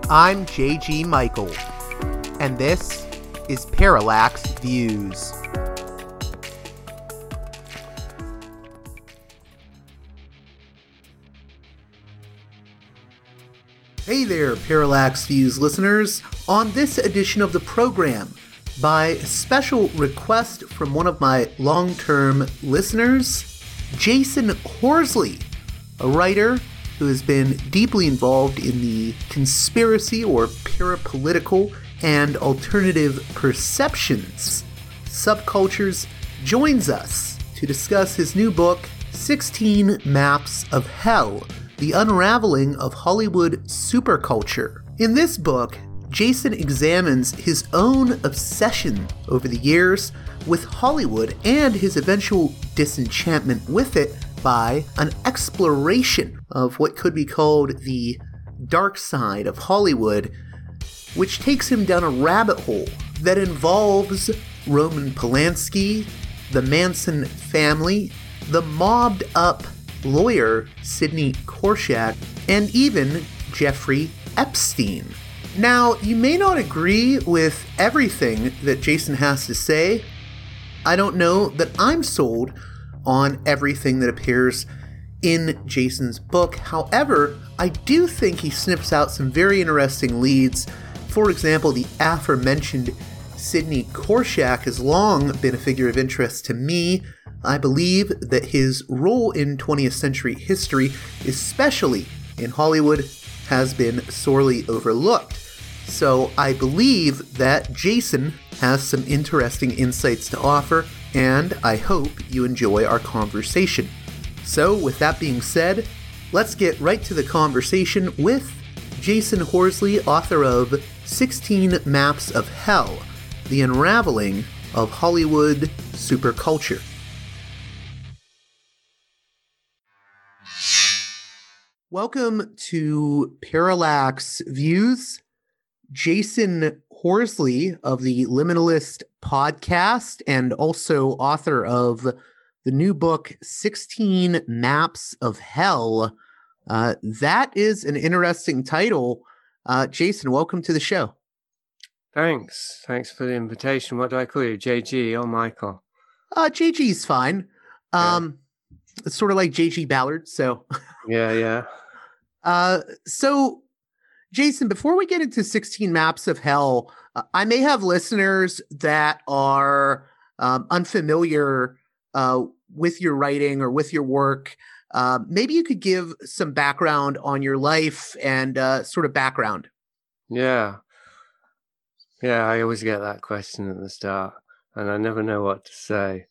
I'm J.G. Michael, and this is Parallax Views. Hey there, Parallax Views listeners. On this edition of the program, by special request from one of my long-term listeners, Jason Horsley, a writer who has been deeply involved in the conspiracy or parapolitical and alternative perceptions subcultures, joins us to discuss his new book, 16 Maps of Hell, The Unraveling of Hollywood Superculture. In this book, Jason examines his own obsession over the years with Hollywood and his eventual disenchantment with it by an exploration of what could be called the dark side of Hollywood, which takes him down a rabbit hole that involves Roman Polanski, the Manson family, the mobbed-up lawyer Sidney Korshak, and even Jeffrey Epstein. Now, you may not agree with everything that Jason has to say. I don't know that I'm sold on everything that appears in Jason's book. However, I do think he snips out some very interesting leads. For example, the aforementioned Sidney Korshak has long been a figure of interest to me. I believe that his role in 20th century history, especially in Hollywood, has been sorely overlooked. So I believe that Jason has some interesting insights to offer, and I hope you enjoy our conversation. So with that being said, let's get right to the conversation with Jason Horsley, author of 16 Maps of Hell, The Unraveling of Hollywood Superculture. Welcome to Parallax Views. Jason Horsley of the Liminalist podcast and also author of the new book, 16 Maps of Hell. That is an interesting title. Jason, welcome to the show. Thanks. Thanks for the invitation. What do I call you, JG or Michael? JG's fine. It's sort of like JG Ballard, so. Yeah. So, Jason, before we get into 16 Maps of Hell, I may have listeners that are unfamiliar with your writing or with your work. Maybe you could give some background on your life and sort of background. Yeah, I always get that question at the start, and I never know what to say.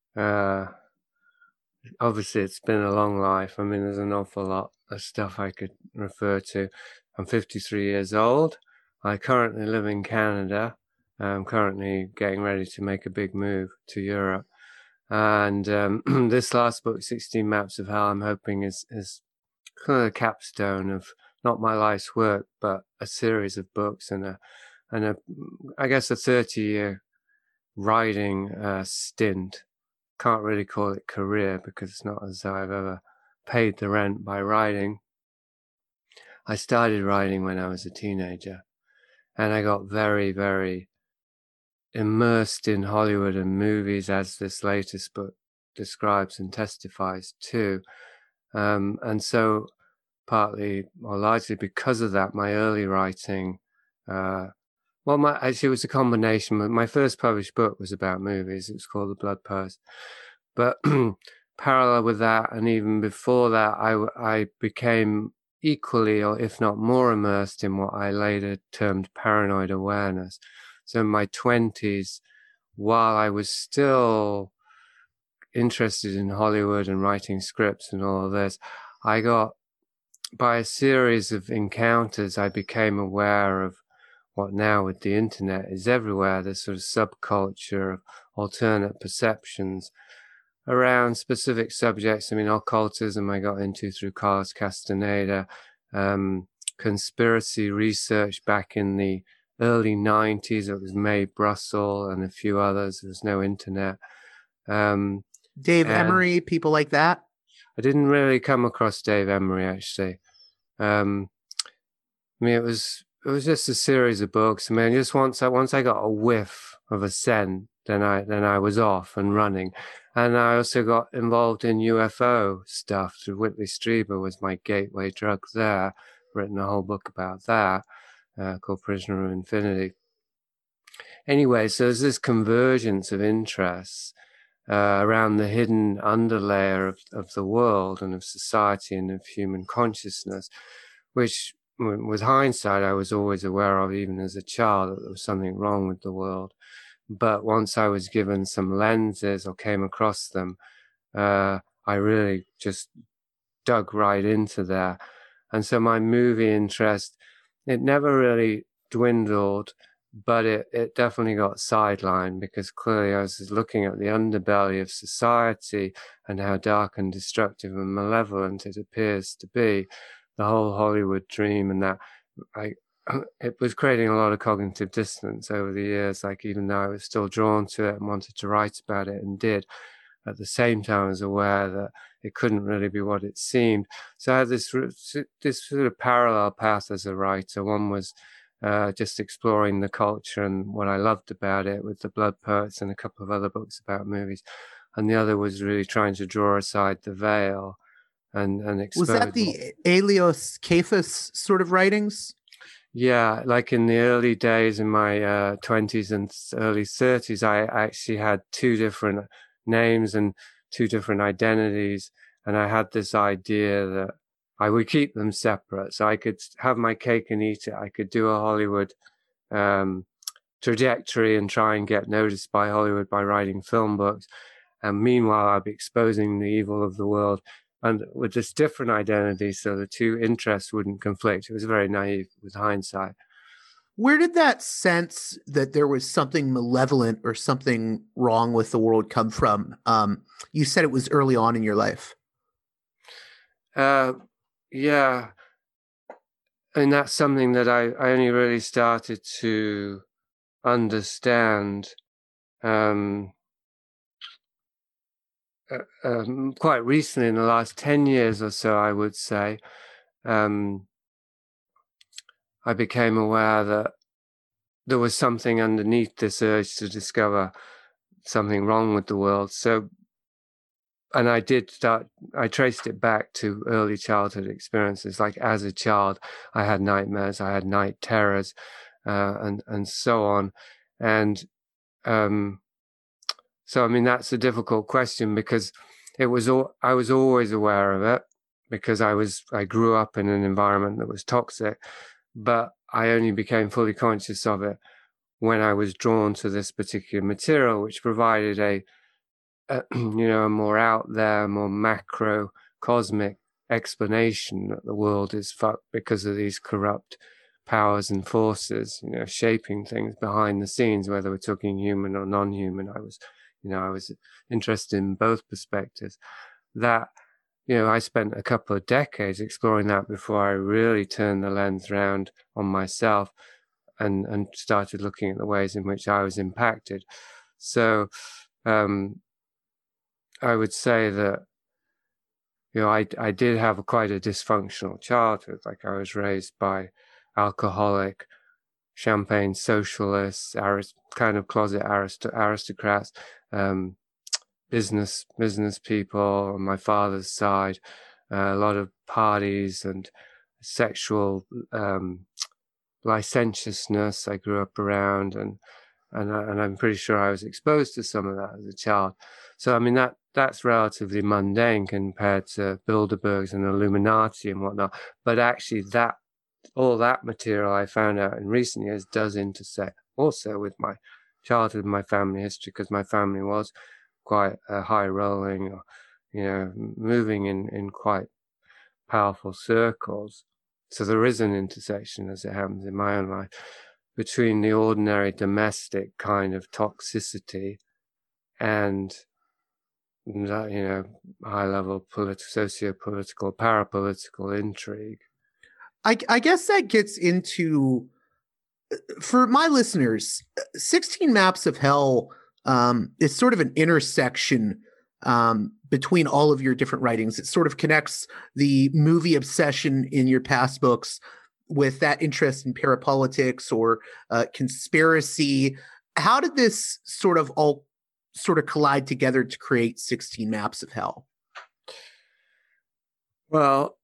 Obviously, it's been a long life. I mean, there's an awful lot of stuff I could refer to. I'm 53 years old. I currently live in Canada. I'm currently getting ready to make a big move to Europe. And this last book, 16 Maps of Hell, I'm hoping is kind of a capstone of not my life's work, but a series of books and a I guess a 30-year writing stint. Can't really call it career because it's not as though I've ever paid the rent by writing. I started writing when I was a teenager, and I got very, very immersed in Hollywood and movies, as this latest book describes and testifies to. And so partly or largely because of that, my early writing, actually it was a combination. My first published book was about movies. It was called The Blood Post. But parallel with that, and even before that, I became equally, or if not more, immersed in what I later termed paranoid awareness. So in my 20s, while I was still interested in Hollywood and writing scripts and all of this, by a series of encounters, I became aware of what now with the internet is everywhere, this sort of subculture of alternate perceptions around specific subjects. I mean, occultism I got into through Carlos Castaneda, conspiracy research back in the early 90s. It was Mae Brussell and a few others. There was no internet. Dave Emery, people like that? I didn't really come across Dave Emery, actually. I mean, it was it was just a series of books. I mean, just once I got a whiff of a scent, then I was off and running. And I also got involved in UFO stuff through Whitley Strieber was my gateway drug there. Written a whole book about that called Prisoner of Infinity. Anyway, so there's this convergence of interests around the hidden underlayer of the world and of society and of human consciousness, which with hindsight, I was always aware of, even as a child, that there was something wrong with the world. But once I was given some lenses or came across them, I really just dug right into there. And so my movie interest, it never really dwindled, but it definitely got sidelined because clearly I was looking at the underbelly of society and how dark and destructive and malevolent it appears to be. The whole Hollywood dream, and that it was creating a lot of cognitive dissonance over the years. Like, even though I was still drawn to it and wanted to write about it and did, at the same time I was aware that it couldn't really be what it seemed. So I had this sort of parallel path as a writer. One was just exploring the culture and what I loved about it with The Blood Poets and a couple of other books about movies. And the other was really trying to draw aside the veil and expose. Was that the Aelios Cephas sort of writings? Yeah, like in the early days in my 20s and early 30s, I actually had two different names and two different identities. And I had this idea that I would keep them separate. So I could have my cake and eat it. I could do a Hollywood trajectory and try and get noticed by Hollywood by writing film books. And meanwhile, I'd be exposing the evil of the world, and with this different identity, so the two interests wouldn't conflict. It was very naive with hindsight. Where did that sense that there was something malevolent or something wrong with the world come from? You said it was early on in your life. Yeah. And that's something that I only really started to understand quite recently, in the last 10 years or so, I would say. I became aware that there was something underneath this urge to discover something wrong with the world. So, and I traced it back to early childhood experiences. Like, as a child, I had nightmares, I had night terrors, and so on. And so, I mean, that's a difficult question because I was always aware of it because I grew up in an environment that was toxic, but I only became fully conscious of it when I was drawn to this particular material, which provided a more out there, more macro cosmic explanation that the world is fucked because of these corrupt powers and forces, shaping things behind the scenes, whether we're talking human or non-human. I was interested in both perspectives. That, I spent a couple of decades exploring that before I really turned the lens around on myself and started looking at the ways in which I was impacted. So I would say that, I did have quite a dysfunctional childhood. Like, I was raised by alcoholic, champagne socialists, kind of closet aristocrats, business people on my father's side, a lot of parties and sexual licentiousness I grew up around, and I'm pretty sure I was exposed to some of that as a child. So, I mean, that's relatively mundane compared to Bilderbergs and Illuminati and whatnot. But actually, all that material I found out in recent years does intersect also with my childhood and my family history, because my family was quite high rolling, moving in quite powerful circles. So there is an intersection, as it happens in my own life, between the ordinary domestic kind of toxicity and that, high-level socio-political, parapolitical intrigue. I guess that gets into, for my listeners, 16 Maps of Hell is sort of an intersection between all of your different writings. It sort of connects the movie obsession in your past books with that interest in parapolitics or conspiracy. How did this sort of all sort of collide together to create 16 Maps of Hell? Well,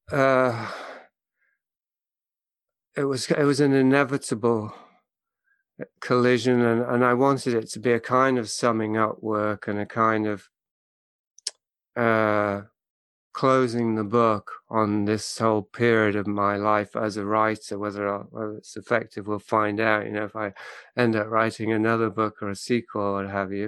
it was an inevitable collision, and I wanted it to be a kind of summing up work and a kind of closing the book on this whole period of my life as a writer. Whether it's effective, we'll find out, if I end up writing another book or a sequel or what have you.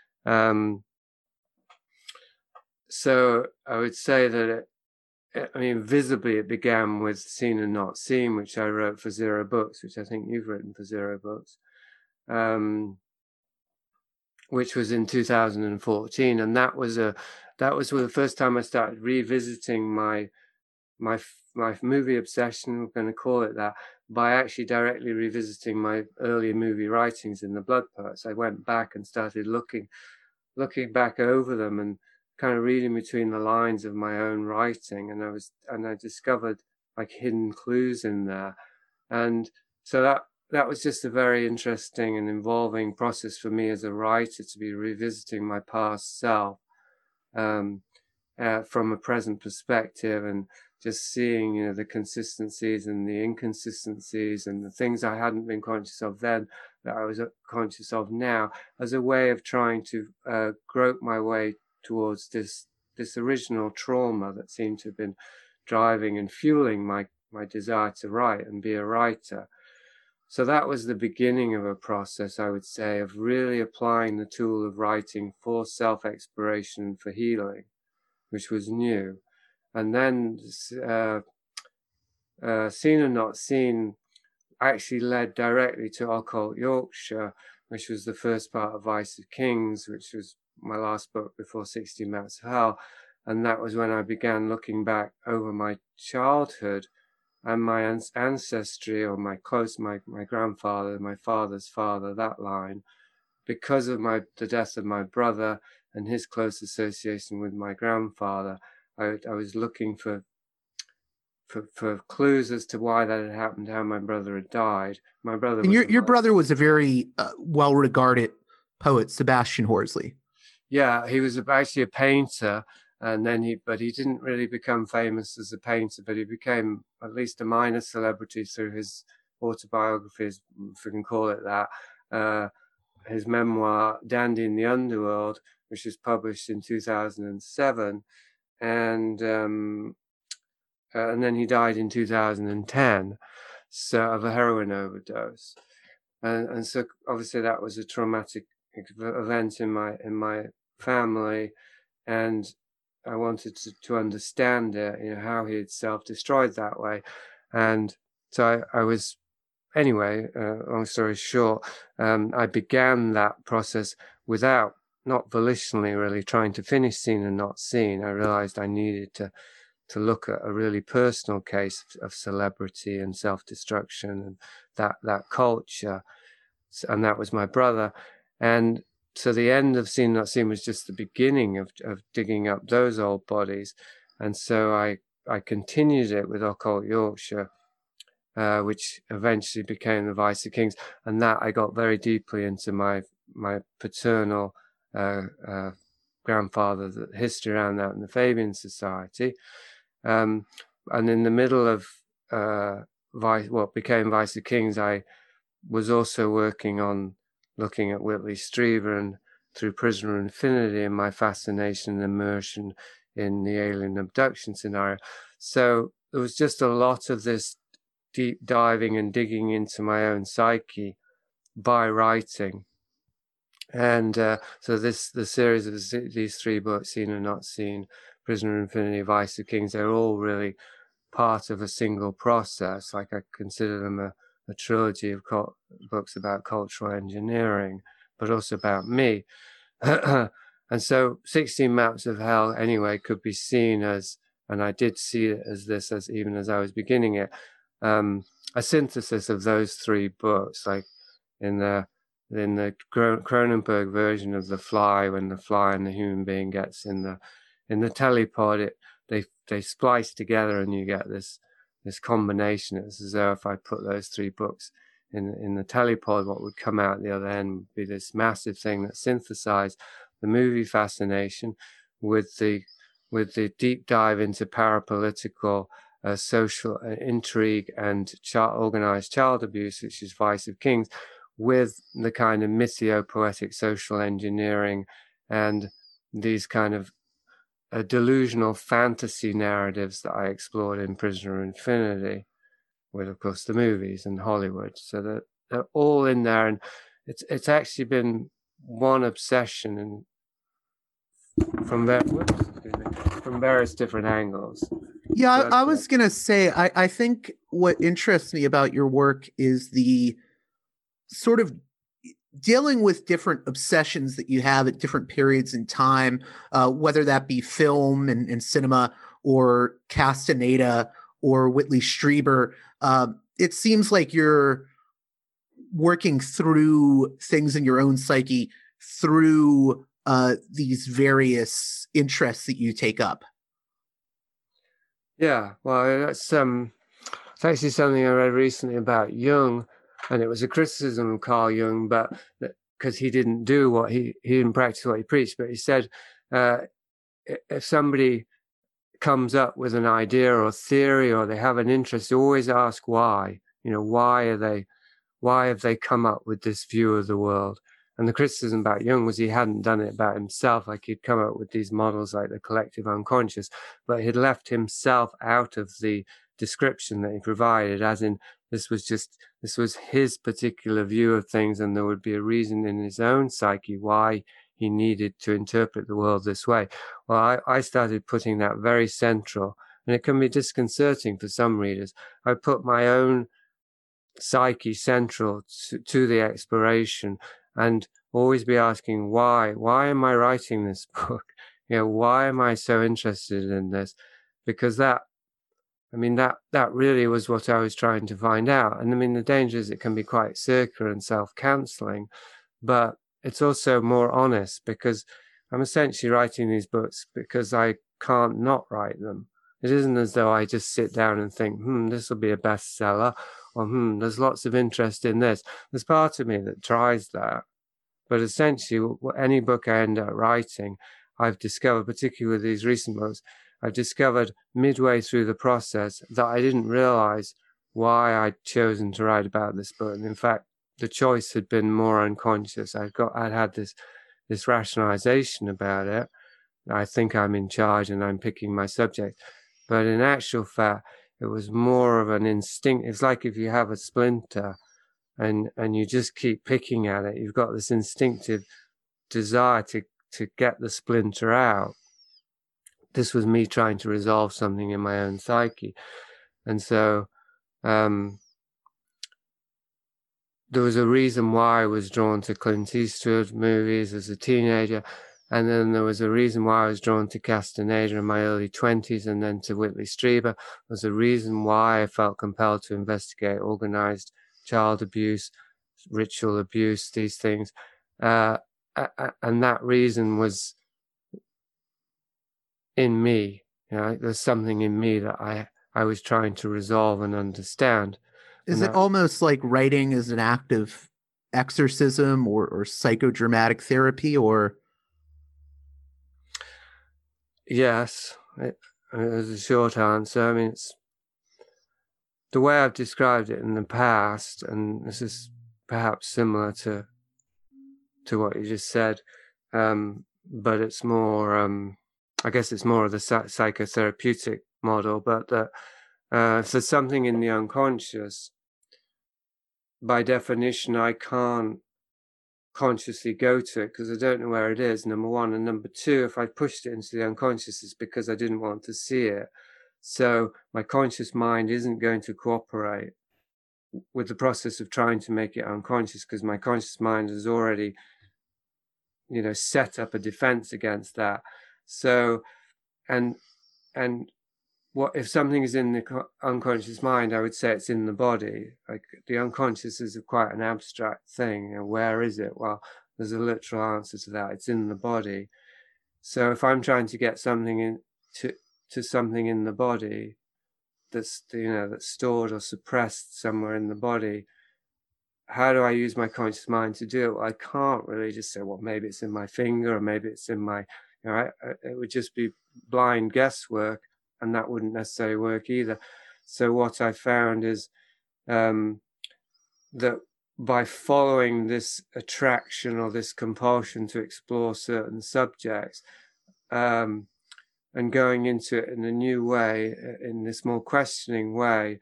So I would say that visibly it began with Seen and Not Seen, which I wrote for Zero Books, which I think you've written for Zero Books, which was in 2014, and that was the first time I started revisiting my movie obsession, we're going to call it that, by actually directly revisiting my earlier movie writings in the Blood Poets. I went back and started looking back over them and kind of reading between the lines of my own writing, and I discovered like hidden clues in there, and so that was just a very interesting and involving process for me as a writer, to be revisiting my past self from a present perspective, and just seeing the consistencies and the inconsistencies and the things I hadn't been conscious of then that I was conscious of now, as a way of trying to grope my way towards this original trauma that seemed to have been driving and fueling my desire to write and be a writer. So that was the beginning of a process, I would say, of really applying the tool of writing for self-exploration and for healing, which was new. And then Seen and Not Seen actually led directly to Occult Yorkshire, which was the first part of Vice of Kings, which was my last book before 16 Maps of Hell. And that was when I began looking back over my childhood and my ancestry, or my grandfather, my father's father, that line, because of the death of my brother and his close association with my grandfather. I was looking for clues as to why that had happened, how my brother had died. My brother, and your brother was a very well-regarded poet, Sebastian Horsley. Yeah, he was actually a painter, and then he didn't really become famous as a painter, but he became at least a minor celebrity through his autobiographies, if we can call it that. His memoir, Dandy in the Underworld, which was published in 2007, and then he died in 2010, so of a heroin overdose, and so obviously that was a traumatic event in my family, and I wanted to understand it, how he had self-destroyed that way, and so I was. Anyway, long story short, I began that process without, not volitionally really, trying to finish Seen and Not Seen. I realized I needed to look at a really personal case of celebrity and self-destruction and that culture, and that was my brother. And so the end of Seen and Not Seen was just the beginning of digging up those old bodies, and so I continued it with Occult Yorkshire, which eventually became the Vice of Kings, and that I got very deeply into my paternal grandfather, the history around that in the Fabian Society, and in the middle of what became Vice of Kings, I was also working on looking at Whitley Strieber and Through Prisoner Infinity, and my fascination and immersion in the alien abduction scenario. So there was just a lot of this deep diving and digging into my own psyche by writing, and so the series of these three books, Seen and Not Seen, Prisoner Infinity, Vice of Kings, they're all really part of a single process. Like, I consider them a trilogy of books about cultural engineering, but also about me. And so 16 Maps of Hell, anyway, could be seen as, and I did see it as this, as even as I was beginning it, a synthesis of those three books. Like in the Cronenberg version of The Fly, when the fly and the human being gets in the telepod, they splice together and you get this this combination. It's as though if I put those three books in the telepod, what would come out the other end would be this massive thing that synthesized the movie fascination with the deep dive into parapolitical social intrigue and organized child abuse, which is Vice of Kings, with the kind of mythio-poetic social engineering and these kind of delusional fantasy narratives that I explored in Prisoner of Infinity, with, of course, the movies and Hollywood. So that they're all in there, and it's actually been one obsession, and from various different angles. Yeah, I was going to say, I think what interests me about your work is the sort of dealing with different obsessions that you have at different periods in time, whether that be film and cinema or Castaneda or Whitley Strieber. It seems like you're working through things in your own psyche through these various interests that you take up. Yeah, well, that's actually something I read recently about Jung, and it was a criticism of Carl Jung, but because he didn't do what he didn't practice what he preached. But he said, if somebody comes up with an idea or theory, or they have an interest, always ask why. You know, why have they come up with this view of the world? And the criticism about Jung was he hadn't done it about himself. Like, he'd come up with these models like the collective unconscious, but he'd left himself out of the description that he provided, as in this was his particular view of things, and there would be a reason in his own psyche why he needed to interpret the world this way. Well, I started putting that very central, and it can be disconcerting for some readers. I put my own psyche central to the exploration, and always be asking why am I writing this book? You know, why am I so interested in this? Because that really was what I was trying to find out. And I mean, the danger is it can be quite circular and self-canceling, but it's also more honest, because I'm essentially writing these books because I can't not write them. It isn't as though I just sit down and think, this will be a bestseller, or there's lots of interest in this. There's part of me that tries that. But essentially, any book I end up writing, I've discovered, particularly with these recent books, I've discovered midway through the process that I didn't realize why I'd chosen to write about this book. And in fact, the choice had been more unconscious. I'd had this rationalization about it. I think I'm in charge and I'm picking my subject. But in actual fact, it was more of an instinct. It's like if you have a splinter and you just keep picking at it, you've got this instinctive desire to get the splinter out. This was me trying to resolve something in my own psyche. And so there was a reason why I was drawn to Clint Eastwood movies as a teenager. And then there was a reason why I was drawn to Castaneda in my early 20s, and then to Whitley Strieber. There was a reason why I felt compelled to investigate organized child abuse, ritual abuse, these things. And that reason was in me. You know, there's something in me that I was trying to resolve and understand. Is it almost like writing is an act of exorcism or psychodramatic therapy, or? Yes, it was a short answer. I mean, it's the way I've described it in the past, and this is perhaps similar to what you just said, but it's more, I guess it's more of the psychotherapeutic model, but that if there's something in the unconscious, by definition, I can't consciously go to it because I don't know where it is, number one. And number two, if I pushed it into the unconscious, it's because I didn't want to see it. So my conscious mind isn't going to cooperate with the process of trying to make it unconscious, because my conscious mind has already, set up a defense against that. So, and what if something is in the unconscious mind? I would say it's in the body. Like, the unconscious is quite an abstract thing. Where is it? Well, there's a literal answer to that. It's in the body. So if I'm trying to get something to something in the body, that's stored or suppressed somewhere in the body. How do I use my conscious mind to do it? Well, I can't really just say, well, maybe it's in my finger, or maybe it's in my, it would just be blind guesswork, and that wouldn't necessarily work either. So what I found is that by following this attraction or this compulsion to explore certain subjects, and going into it in a new way, in this more questioning way,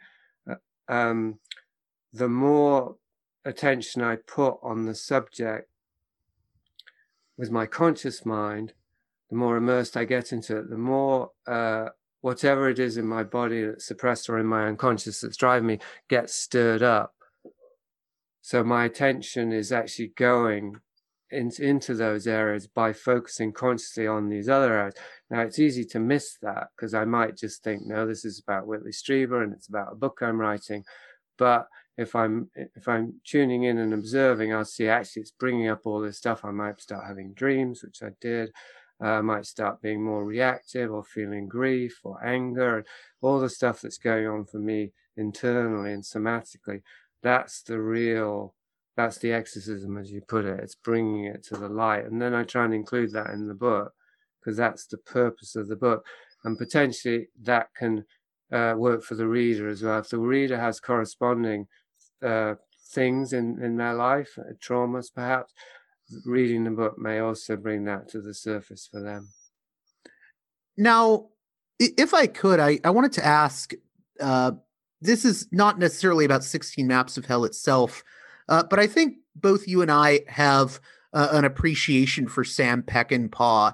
the more attention I put on the subject with my conscious mind, the more immersed I get into it, the more whatever it is in my body that's suppressed or in my unconscious that's driving me gets stirred up. So my attention is actually going into those areas by focusing consciously on these other areas. Now, it's easy to miss that because I might just think, no, this is about Whitley Strieber and it's about a book I'm writing. But if I'm tuning in and observing, I'll see actually it's bringing up all this stuff. I might start having dreams, which I did. I might start being more reactive or feeling grief or anger, and all the stuff that's going on for me internally and somatically. That's the exorcism, as you put it. It's bringing it to the light. And then I try and include that in the book because that's the purpose of the book. And potentially that can work for the reader as well. If the reader has corresponding things in their life, traumas perhaps, reading the book may also bring that to the surface for them. Now, if I could, I wanted to ask, this is not necessarily about 16 Maps of Hell itself, but I think both you and I have an appreciation for Sam Peckinpah.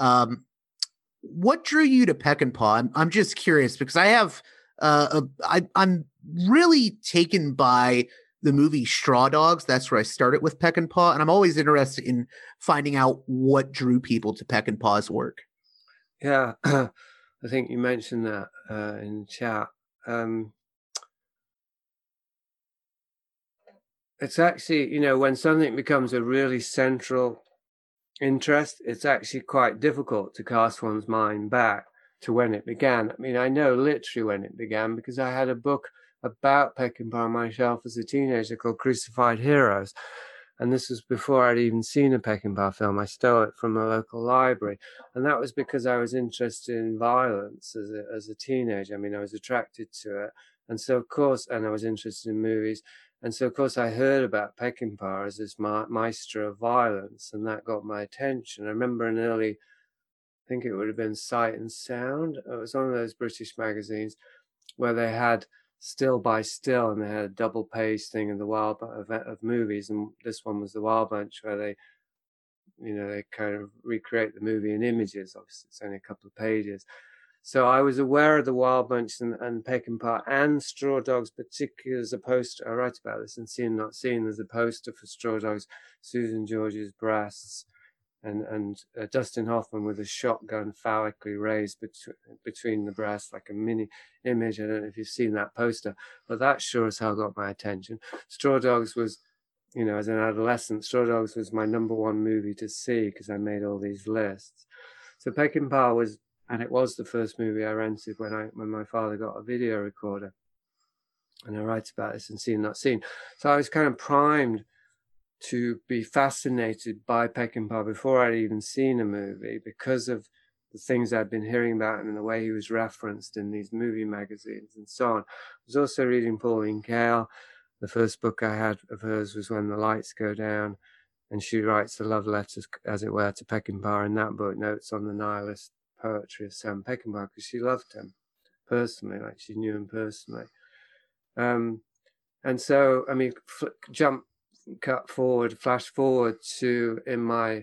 What drew you to Peckinpah? I'm just curious because I have, I'm really taken by the movie Straw Dogs. That's where I started with Peckinpah, and I'm always interested in finding out what drew people to Peckinpah's work. Yeah, I think you mentioned that in chat. It's actually, when something becomes a really central interest, it's actually quite difficult to cast one's mind back to when it began. I mean, I know literally when it began because I had a book about Peckinpah on my shelf as a teenager called Crucified Heroes. And this was before I'd even seen a Peckinpah film. I stole it from a local library. And that was because I was interested in violence as a teenager. I mean, I was attracted to it. And so, of course, and I was interested in movies. And so, of course, I heard about Peckinpah as this maestro of violence, and that got my attention. I remember an early, I think it would have been Sight and Sound. It was one of those British magazines where they had Still by Still, and they had a double page thing of the Wild of movies, and this one was the Wild Bunch, where they kind of recreate the movie in images. Obviously, it's only a couple of pages. So I was aware of the Wild Bunch and Peckinpah and Straw Dogs, particularly as a poster. I write about this in Seen Not Seen. There's a poster for Straw Dogs, Susan George's breasts, and Dustin Hoffman with a shotgun phallically raised between the breasts, like a mini image. I don't know if you've seen that poster, but that sure as hell got my attention. Straw Dogs was, as an adolescent, Straw Dogs was my number one movie to see because I made all these lists. So Peckinpah was, and it was the first movie I rented when my father got a video recorder. And I write about this in Seen Not Seen. So I was kind of primed to be fascinated by Peckinpah before I'd even seen a movie because of the things I'd been hearing about him and the way he was referenced in these movie magazines and so on. I was also reading Pauline Kael. The first book I had of hers was When the Lights Go Down, and she writes the love letters, as it were, to Peckinpah in that book, notes on the nihilist poetry of Sam Peckinpah, because she loved him personally, like she knew him personally. And so, I mean, flash forward to in my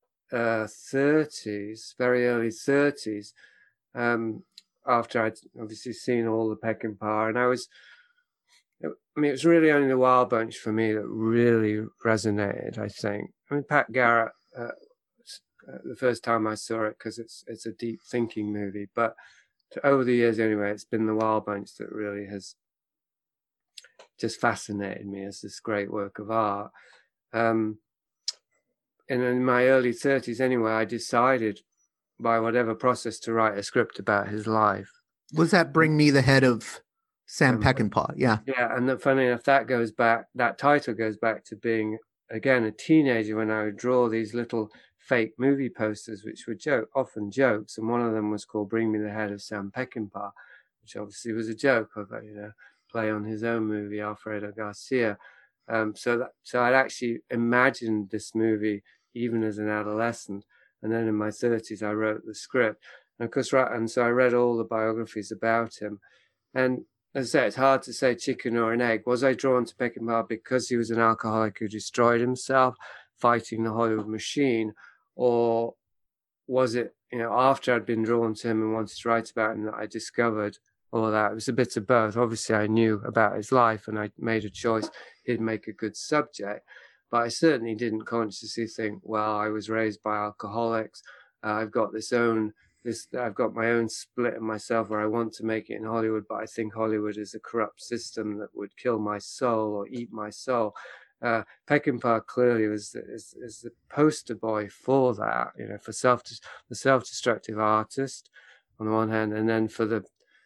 30s, very early 30s, after I'd obviously seen all the Peckinpah, and it was really only the Wild Bunch for me that really resonated, I think. I mean, Pat Garrett, the first time I saw it, because it's a deep thinking movie, but over the years anyway, it's been the Wild Bunch that really has just fascinated me as this great work of art. And in my early 30s anyway, I decided by whatever process to write a script about his life. Was that Bring Me the Head of Sam Peckinpah? Yeah. Yeah, and funny enough, that title goes back to being, again, a teenager when I would draw these little fake movie posters, which were often jokes, and one of them was called Bring Me the Head of Sam Peckinpah, which obviously was a joke of a play on his own movie, Alfredo Garcia. So I'd actually imagined this movie even as an adolescent, and then in my 30s I wrote the script, and of course, and so I read all the biographies about him, and as I say, it's hard to say chicken or an egg. Was I drawn to Peckinpah because he was an alcoholic who destroyed himself fighting the Hollywood machine, or was it, after I'd been drawn to him and wanted to write about him, that I discovered all of that? It was a bit of both. Obviously, I knew about his life and I made a choice he'd make a good subject, but I certainly didn't consciously think, well, I was raised by alcoholics. I've got I've got my own split in myself where I want to make it in Hollywood, but I think Hollywood is a corrupt system that would kill my soul or eat my soul. Peckinpah clearly is the poster boy for that, for the self-destructive artist on the one hand, and then for the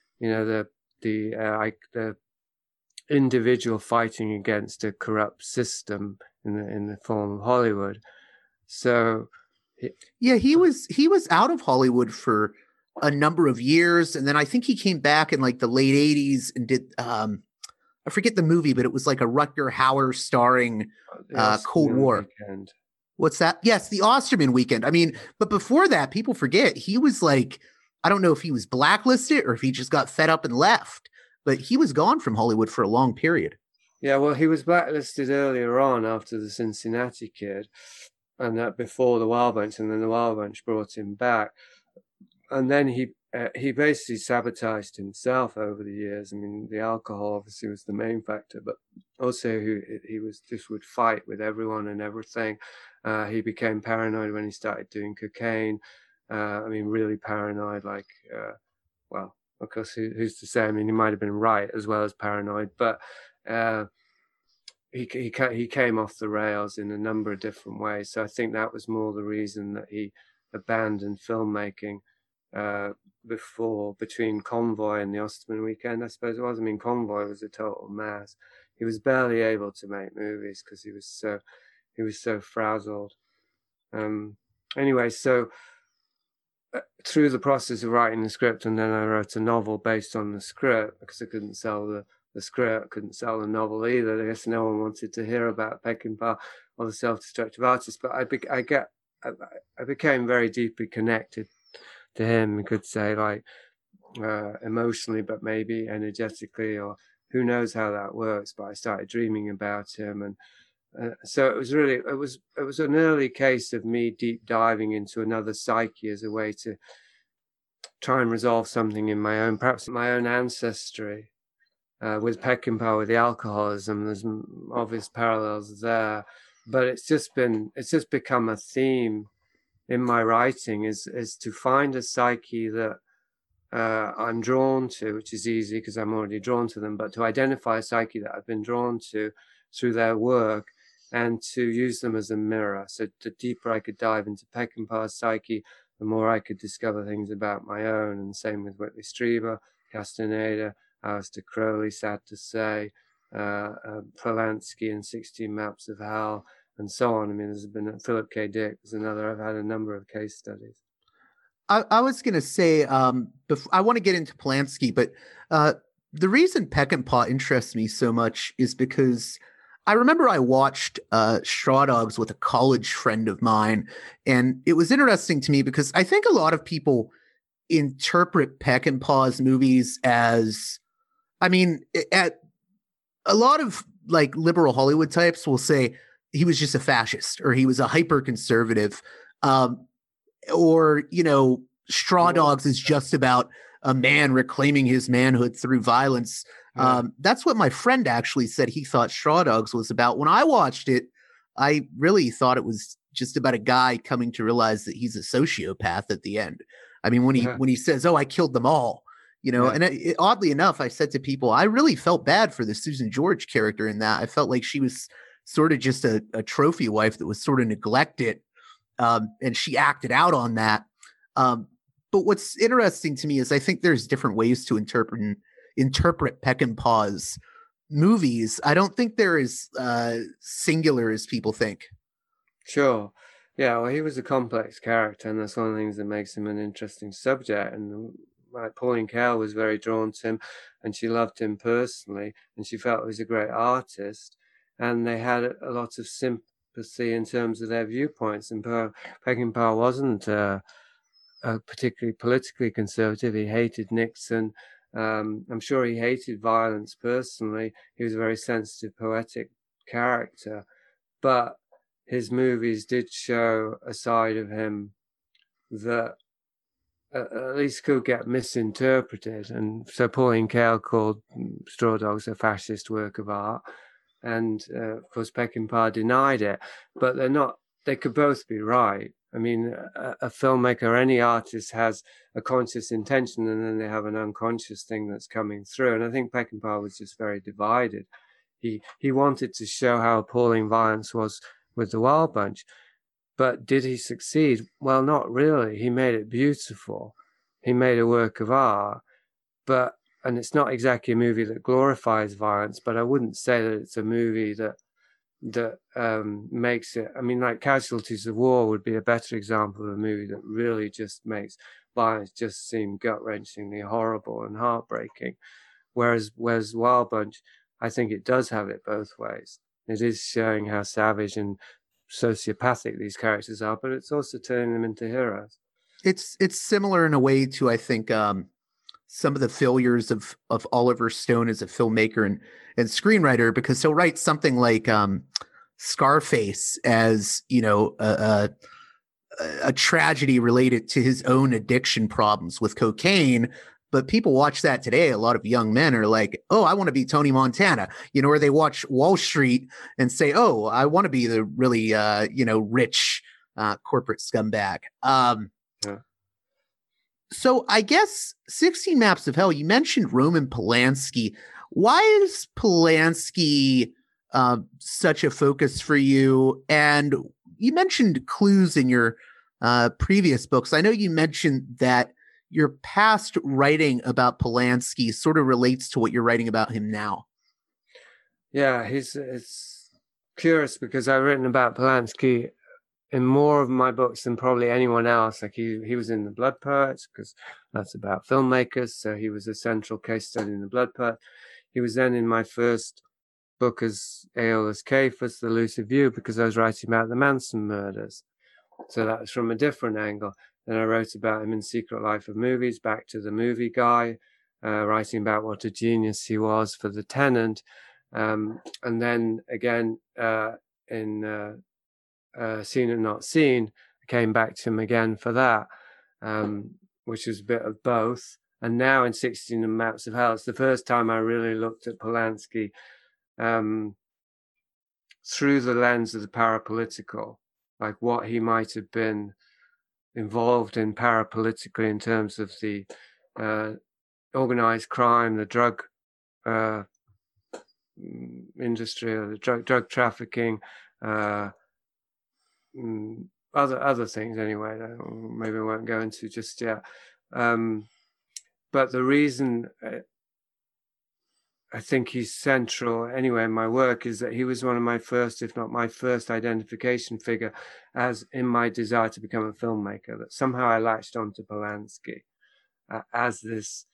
individual fighting against a corrupt system in the form of Hollywood. So. Yeah, he was out of Hollywood for a number of years, and then I think he came back in like the late 80s and did I forget the movie, but it was like a Rutger Hauer starring Cold War. Weekend. What's that? Yes, the Osterman Weekend. I mean, but before that, people forget he was like, I don't know if he was blacklisted or if he just got fed up and left, but he was gone from Hollywood for a long period. Yeah, well, he was blacklisted earlier on after the Cincinnati Kid, and that before the Wild Bunch, and then the Wild Bunch brought him back, and then he basically sabotaged himself over the years. I mean, the alcohol obviously was the main factor, but also he was just would fight with everyone and everything. He became paranoid when he started doing cocaine. I mean, really paranoid. Like, well, of course, who's to say? I mean, he might have been right as well as paranoid, but. He came off the rails in a number of different ways. So I think that was more the reason that he abandoned filmmaking between Convoy and the Osterman Weekend, I suppose it was. I mean, Convoy was a total mess. He was barely able to make movies because he was so frazzled. Anyway, so through the process of writing the script, and then I wrote a novel based on the script because I couldn't sell the script, couldn't sell the novel either. I guess no one wanted to hear about Peckinpah or the self-destructive artist, but I became very deeply connected to him. You could say, like, emotionally, but maybe energetically, or who knows how that works. But I started dreaming about him, and so it was an early case of me deep diving into another psyche as a way to try and resolve something in perhaps my own ancestry. With Peckinpah, with the alcoholism, there's obvious parallels there, but it's just become a theme in my writing is to find a psyche that I'm drawn to, which is easy because I'm already drawn to them, but to identify a psyche that I've been drawn to through their work and to use them as a mirror. So the deeper I could dive into Peckinpah's psyche, the more I could discover things about my own, and same with Whitley Strieber, Castaneda, Aleister Crowley, sad to say, Polanski and 16 Maps of Hell, and so on. I mean, there's been Philip K. Dick. There's another. I've had a number of case studies. I was going to say, I want to get into Polanski, but the reason Peckinpah interests me so much is because I remember I watched Straw Dogs with a college friend of mine, and it was interesting to me because I think a lot of people interpret Peckinpah's movies as, I mean, at a lot of like liberal Hollywood types will say he was just a fascist or he was a hyper conservative, or, Straw Dogs is just about a man reclaiming his manhood through violence. That's what my friend actually said he thought Straw Dogs was about. When I watched it, I really thought it was just about a guy coming to realize that he's a sociopath at the end. I mean, when he says, "Oh, I killed them all," and oddly enough, I said to people, I really felt bad for the Susan George character in that. I felt like she was sort of just a trophy wife that was sort of neglected, and she acted out on that. But what's interesting to me is I think there's different ways to interpret Peckinpah's movies. I don't think they're as singular as people think. Sure. Yeah, well, he was a complex character, and that's one of the things that makes him an interesting subject. And like Pauline Kael was very drawn to him, and she loved him personally, and she felt he was a great artist. And they had a lot of sympathy in terms of their viewpoints. And Peckinpah wasn't particularly politically conservative. He hated Nixon. I'm sure he hated violence personally. He was a very sensitive, poetic character, but his movies did show a side of him that at least could get misinterpreted. And so Pauline Kael called Straw Dogs a fascist work of art. And of course, Peckinpah denied it. But they could both be right. I mean, a filmmaker or any artist has a conscious intention, and then they have an unconscious thing that's coming through. And I think Peckinpah was just very divided. He wanted to show how appalling violence was with the Wild Bunch. But did he succeed? Well, not really. He made it beautiful. He made a work of art. And it's not exactly a movie that glorifies violence, but I wouldn't say that it's a movie that makes it. I mean, like Casualties of War would be a better example of a movie that really just makes violence just seem gut-wrenchingly horrible and heartbreaking. Whereas Wild Bunch, I think it does have it both ways. It is showing how savage and sociopathic these characters are, but it's also turning them into heroes. It's similar in a way to, I think, some of the failures of Oliver Stone as a filmmaker and screenwriter, because he'll write something like Scarface as, you know, a tragedy related to his own addiction problems with cocaine. But people watch that today. A lot of young men are like, oh, I want to be Tony Montana, you know, or they watch Wall Street and say, oh, I want to be the really, rich corporate scumbag. Yeah. So I guess 16 Maps of Hell, you mentioned Roman Polanski. Why is Polanski such a focus for you? And you mentioned clues in your previous books. I know you mentioned that your past writing about Polanski sort of relates to what you're writing about him now. Yeah, it's curious because I've written about Polanski in more of my books than probably anyone else. Like he was in The Blood Poets, because that's about filmmakers. So he was a central case study in The Blood Poets. He was then in my first book as Aeolus Cephas, The Lucid View, because I was writing about the Manson murders. So that was from a different angle. Then I wrote about him in Secret Life of Movies, Back to the Movie Guy, writing about what a genius he was for The Tenant. And then again in Seen and Not Seen, I came back to him again for that, which was a bit of both. And now in 16 Maps of Hell, it's the first time I really looked at Polanski through the lens of the parapolitical, like what he might have been involved in parapolitically in terms of the organized crime, the drug industry, or the drug trafficking, other things anyway, that maybe I won't go into just yet. But the reason I think he's central anyway in my work is that he was one of my first, if not my first, identification figure as in my desire to become a filmmaker, that somehow I latched onto Polanski as this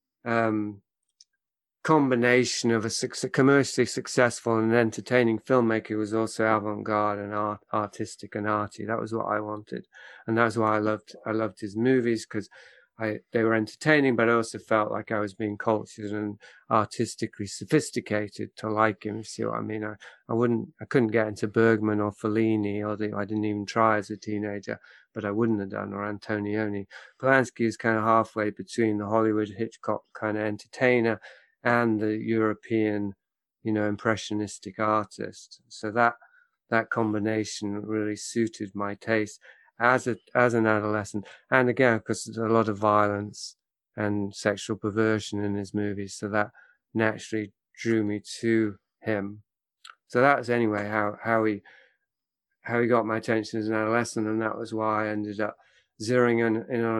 combination of a commercially successful and entertaining filmmaker who was also avant-garde and artistic and arty. That was what I wanted, and that's why I loved his movies, because they were entertaining, but I also felt like I was being cultured and artistically sophisticated to like him. You see what I mean? I couldn't get into Bergman or Fellini, I didn't even try as a teenager, but I wouldn't have done, or Antonioni. Polanski is kind of halfway between the Hollywood Hitchcock kind of entertainer and the European, impressionistic artist. So that combination really suited my taste as an adolescent. And again, because there's a lot of violence and sexual perversion in his movies, so that naturally drew me to him. So that's anyway how he got my attention as an adolescent, and that was why I ended up zeroing in on him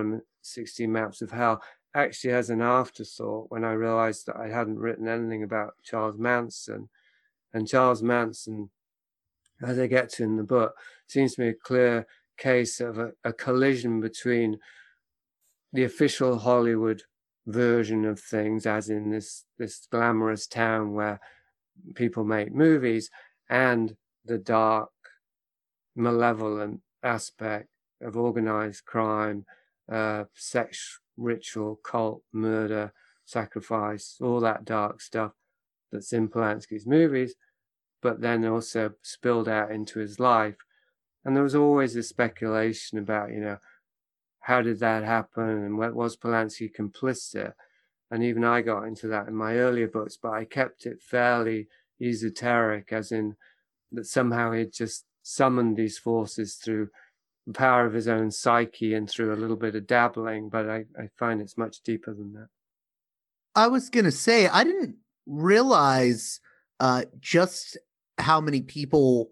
16 Maps of Hell actually as an afterthought when I realized that I hadn't written anything about Charles Manson. And Charles Manson, as I get to in the book, seems to be a clear case of a collision between the official Hollywood version of things, as in this glamorous town where people make movies, and the dark, malevolent aspect of organized crime, sex ritual, cult, murder, sacrifice, all that dark stuff that's in Polanski's movies, but then also spilled out into his life. And there was always this speculation about, how did that happen, and was Polanski complicit? And even I got into that in my earlier books, but I kept it fairly esoteric, as in that somehow he'd just summoned these forces through the power of his own psyche and through a little bit of dabbling, but I find it's much deeper than that. I was going to say, I didn't realize just how many people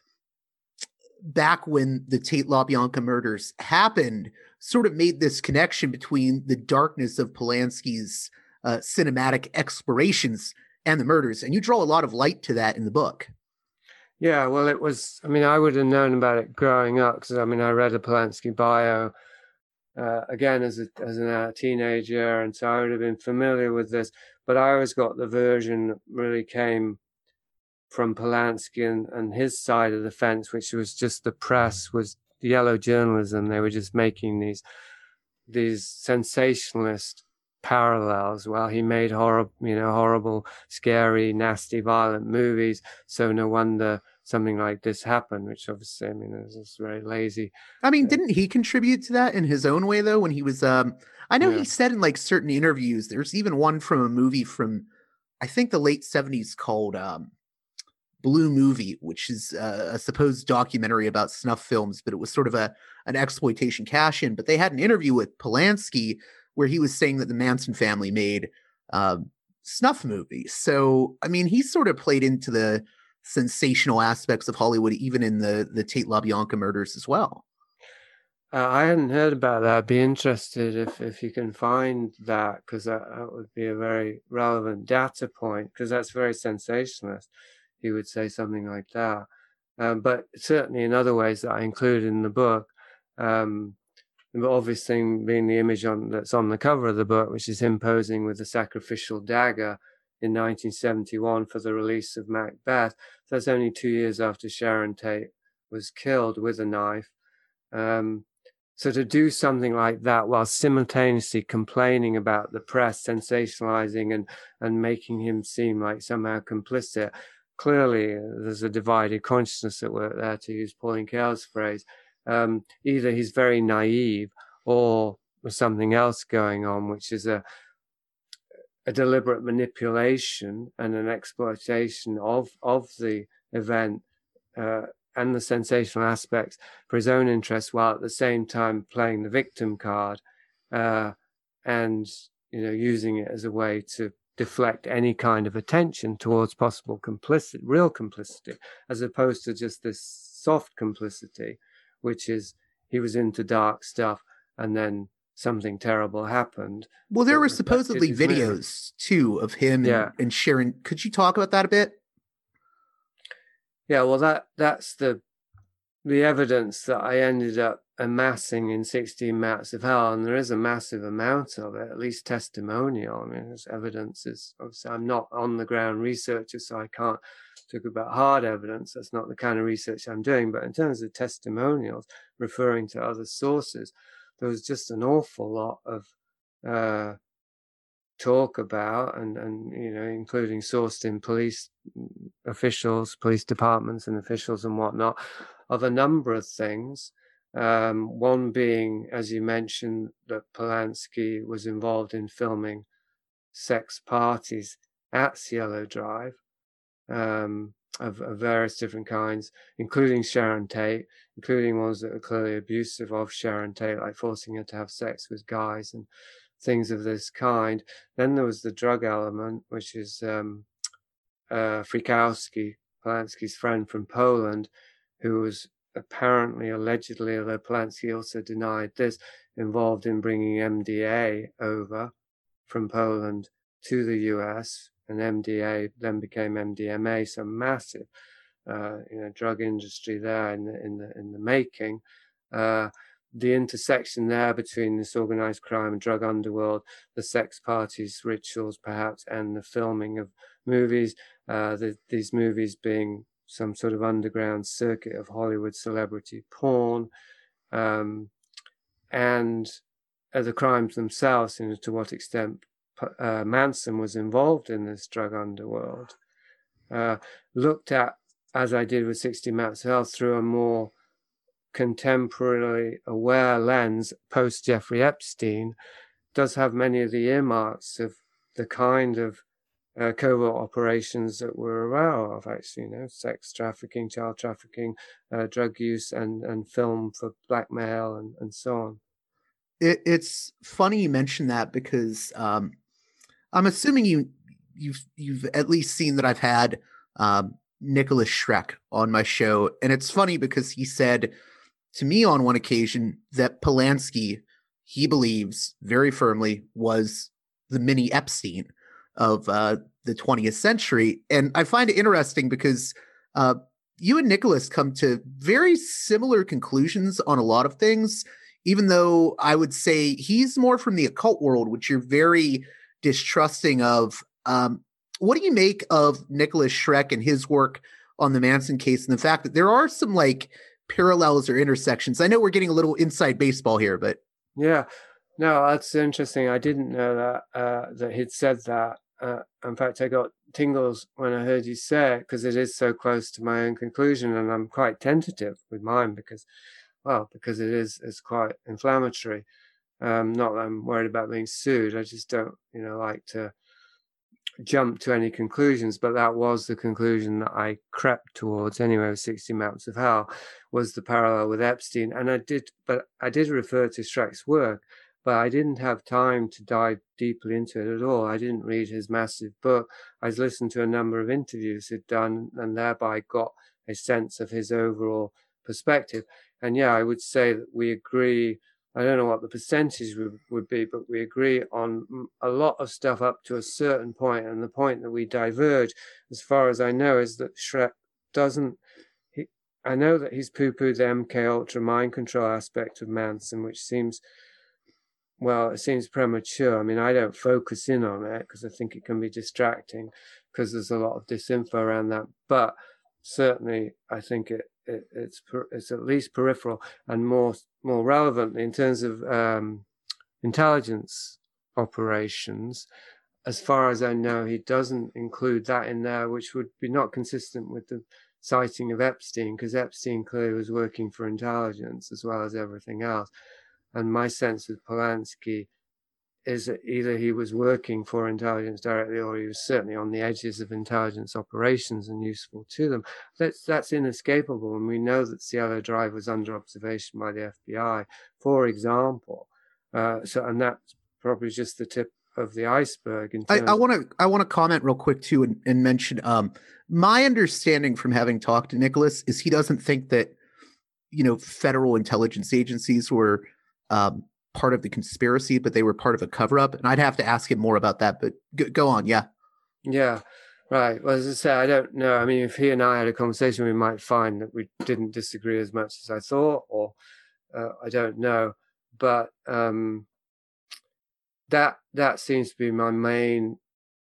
back when the Tate LaBianca murders happened sort of made this connection between the darkness of Polanski's cinematic explorations and the murders. And you draw a lot of light to that in the book. Yeah, well, it was, I would have known about it growing up because, I read a Polanski bio again as a teenager, and so I would have been familiar with this. But I always got the version that really came from Polanski and his side of the fence, which was just the press, was yellow journalism. They were just making these sensationalist parallels. Well, he made horrible, scary, nasty, violent movies, so no wonder something like this happened, which obviously, it was just very lazy. Didn't he contribute to that in his own way, though, when he was, I know he said in like certain interviews, there's even one from a movie from, I think, the late 70s called Blue Movie, which is a supposed documentary about snuff films, but it was sort of an exploitation cash-in. But they had an interview with Polanski where he was saying that the Manson family made snuff movies. So, he sort of played into the sensational aspects of Hollywood, even in the Tate LaBianca murders as well. I hadn't heard about that. I'd be interested if you can find that, because that would be a very relevant data point, because that's very sensationalist. He would say something like that. But certainly in other ways that I include in the book, the obvious thing being the image that's on the cover of the book, which is him posing with a sacrificial dagger in 1971 for the release of Macbeth. So that's only 2 years after Sharon Tate was killed with a knife. So to do something like that while simultaneously complaining about the press sensationalizing and making him seem like somehow complicit, clearly there's a divided consciousness at work there, to use Pauline Kael's phrase. Either he's very naive or there's something else going on, which is a deliberate manipulation and an exploitation of the event and the sensational aspects for his own interests, while at the same time playing the victim card and using it as a way to deflect any kind of attention towards possible real complicity, as opposed to just this soft complicity, which is he was into dark stuff and then something terrible happened. Well, there were supposedly videos too of him and Sharon. Could you talk about that a bit? Yeah, well, that's the evidence that I ended up amassing in 16 Maps of Hell, and there is a massive amount of it, at least testimonial. There's evidence. Obviously, I'm not on the ground researcher, so I can't talk about hard evidence. That's not the kind of research I'm doing. But in terms of testimonials, referring to other sources, there was just an awful lot of talk about, and including sourced in police officials, police departments and officials and whatnot, of a number of things. One being, as you mentioned, that Polanski was involved in filming sex parties at Cielo Drive of various different kinds, including Sharon Tate, including ones that were clearly abusive of Sharon Tate, like forcing her to have sex with guys and things of this kind. Then there was the drug element, which is Frykowski, Polanski's friend from Poland, who was apparently, allegedly, although Polanski also denied this, involved in bringing MDA over from Poland to the US, and MDA then became MDMA, so massive, drug industry there in the making. The intersection there between this organized crime and drug underworld, the sex parties, rituals, perhaps, and the filming of movies. These movies being some sort of underground circuit of Hollywood celebrity porn, and the crimes themselves, to what extent Manson was involved in this drug underworld, looked at, as I did with 60 Maps of Hell, through a more contemporarily aware lens post Jeffrey Epstein, does have many of the earmarks of the kind of covert operations that we're aware of, actually, sex trafficking, child trafficking, drug use, and film for blackmail, and so on. It's funny you mentioned that, because I'm assuming you've at least seen that I've had Nicholas Schreck on my show, and it's funny because he said to me on one occasion that Polanski, he believes very firmly, was the mini Epstein of the 20th century. And I find it interesting because you and Nicholas come to very similar conclusions on a lot of things, even though I would say he's more from the occult world, which you're very distrusting of. What do you make of Nicholas Schreck and his work on the Manson case, and the fact that there are some parallels or intersections? I know we're getting a little inside baseball here, but yeah, no, that's interesting. I didn't know that he'd said that. In fact, I got tingles when I heard you say it, because it is so close to my own conclusion, and I'm quite tentative with mine because it's quite inflammatory. Not that I'm worried about being sued. I just don't, like to jump to any conclusions, but that was the conclusion that I crept towards anyway with 60 Maps of Hell, was the parallel with Epstein. And I did refer to Schreck's work, but I didn't have time to dive deeply into it at all. I didn't read his massive book. I listened to a number of interviews he'd done, and thereby got a sense of his overall perspective. And yeah, I would say that we agree. I don't know what the percentage would be, but we agree on a lot of stuff up to a certain point. And the point that we diverge, as far as I know, is that Schreck doesn't. I know that he's poo-pooed the MK Ultra mind control aspect of Manson, which seems premature. I mean, I don't focus in on it because I think it can be distracting, because there's a lot of disinfo around that. But certainly, I think it's at least peripheral, and more relevant in terms of intelligence operations. As far as I know, he doesn't include that in there, which would be not consistent with the citing of Epstein, because Epstein clearly was working for intelligence as well as everything else. And my sense with Polanski is that either he was working for intelligence directly, or he was certainly on the edges of intelligence operations and useful to them. That's inescapable, and we know that Cielo Drive was under observation by the FBI, for example. And that's probably just the tip of the iceberg. I want to comment real quick too, and mention my understanding from having talked to Nicholas is he doesn't think that federal intelligence agencies were part of the conspiracy, but they were part of a cover-up. And I'd have to ask him more about that, but go on. Yeah, right. Well, as I say, I don't know. I mean, if he and I had a conversation, we might find that we didn't disagree as much as I thought, or I don't know. But that seems to be my main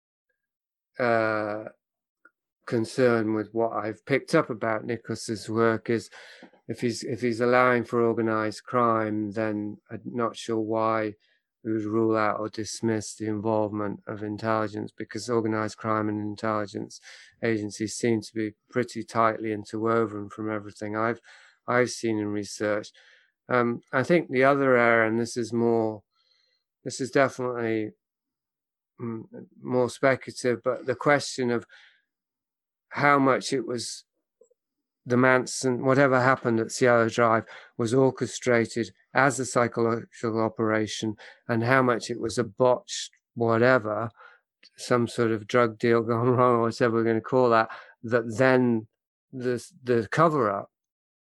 concern with what I've picked up about Nicholas's work, is if he's allowing for organized crime, then I'm not sure why we would rule out or dismiss the involvement of intelligence, because organized crime and intelligence agencies seem to be pretty tightly interwoven from everything I've seen in research. I think the other area, and this is definitely more speculative, but the question of how much it was the Manson, whatever happened at Cielo Drive, was orchestrated as a psychological operation, and how much it was a botched whatever, some sort of drug deal gone wrong, or whatever we're going to call that then the cover-up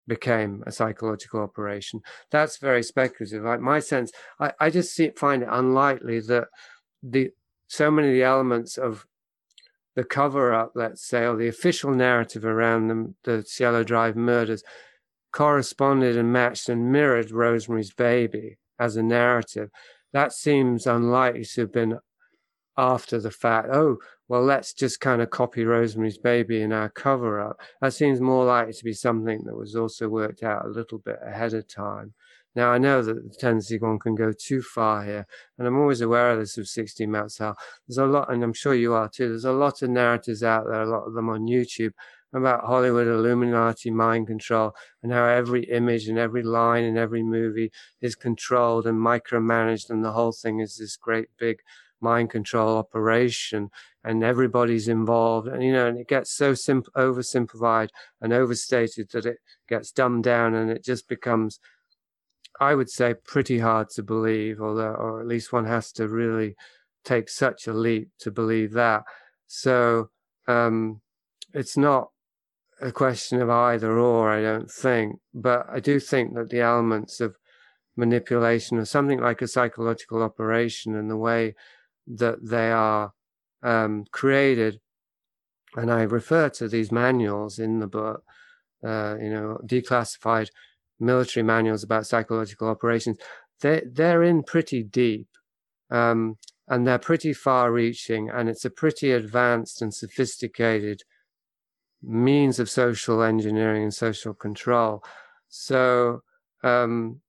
became a psychological operation. That's very speculative. Like my sense, I just find it unlikely that so many of the elements of the cover-up, let's say, or the official narrative around the Cielo Drive murders corresponded and matched and mirrored Rosemary's Baby as a narrative. That seems unlikely to have been after the fact. Oh, well, let's just kind of copy Rosemary's Baby in our cover-up. That seems more likely to be something that was also worked out a little bit ahead of time. Now, I know that the tendency one can go too far here, and I'm always aware of this with 16 Mount Hell. There's a lot, and I'm sure you are too, there's a lot of narratives out there, a lot of them on YouTube, about Hollywood Illuminati mind control, and how every image and every line in every movie is controlled and micromanaged, and the whole thing is this great big mind control operation, and everybody's involved, and and it gets so oversimplified and overstated that it gets dumbed down, and it just becomes, I would say, pretty hard to believe, or at least one has to really take such a leap to believe that. So it's not a question of either or, I don't think, but I do think that the elements of manipulation or something like a psychological operation and the way that they are created, and I refer to these manuals in the book, declassified military manuals about psychological operations, they're in pretty deep, and they're pretty far-reaching, and it's a pretty advanced and sophisticated means of social engineering and social control. So I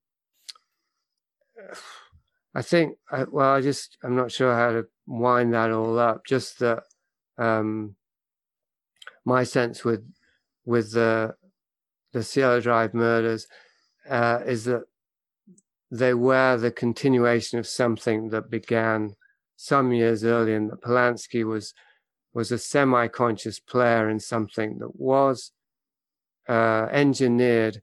think, I'm not sure how to wind that all up. Just that my sense with the Cielo Drive murders is that they were the continuation of something that began some years earlier, and that Polanski was a semi-conscious player in something that was engineered,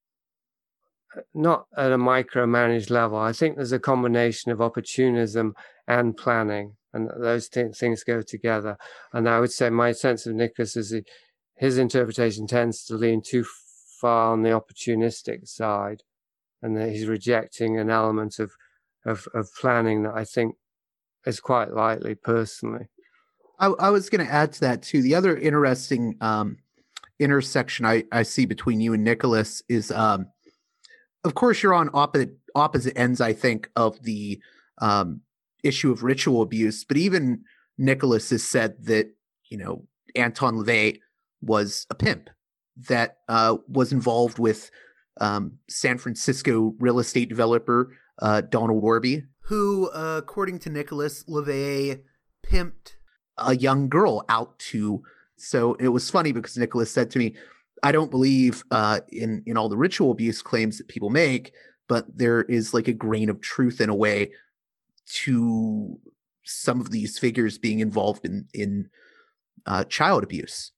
not at a micromanaged level. I think there's a combination of opportunism and planning, and those things go together. And I would say my sense of Nicholas is his interpretation tends to lean too far on the opportunistic side, and that he's rejecting an element of planning that I think is quite likely, personally. I was going to add to that too. The other interesting intersection I see between you and Nicholas is, of course, you're on opposite ends, I think, of the issue of ritual abuse. But even Nicholas has said that, Anton LaVey was a pimp that was involved with San Francisco real estate developer Donald Warby, who, according to Nicholas, LaVey pimped a young girl out to. So it was funny because Nicholas said to me, I don't believe in all the ritual abuse claims that people make, but there is like a grain of truth in a way to some of these figures being involved in child abuse.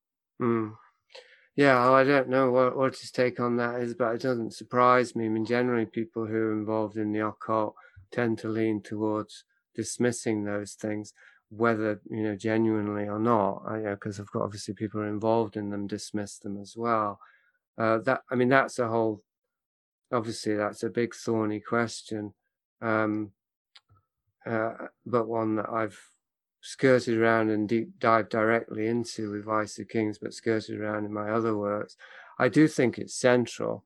Yeah, well, I don't know what his take on that is, but it doesn't surprise me. I mean, generally people who are involved in the occult tend to lean towards dismissing those things, whether genuinely or not, because obviously people are involved in them dismiss them as well. That's a whole, obviously that's a big thorny question, but one that I've skirted around and deep dived directly into with Vice of Kings, but skirted around in my other works. I do think it's central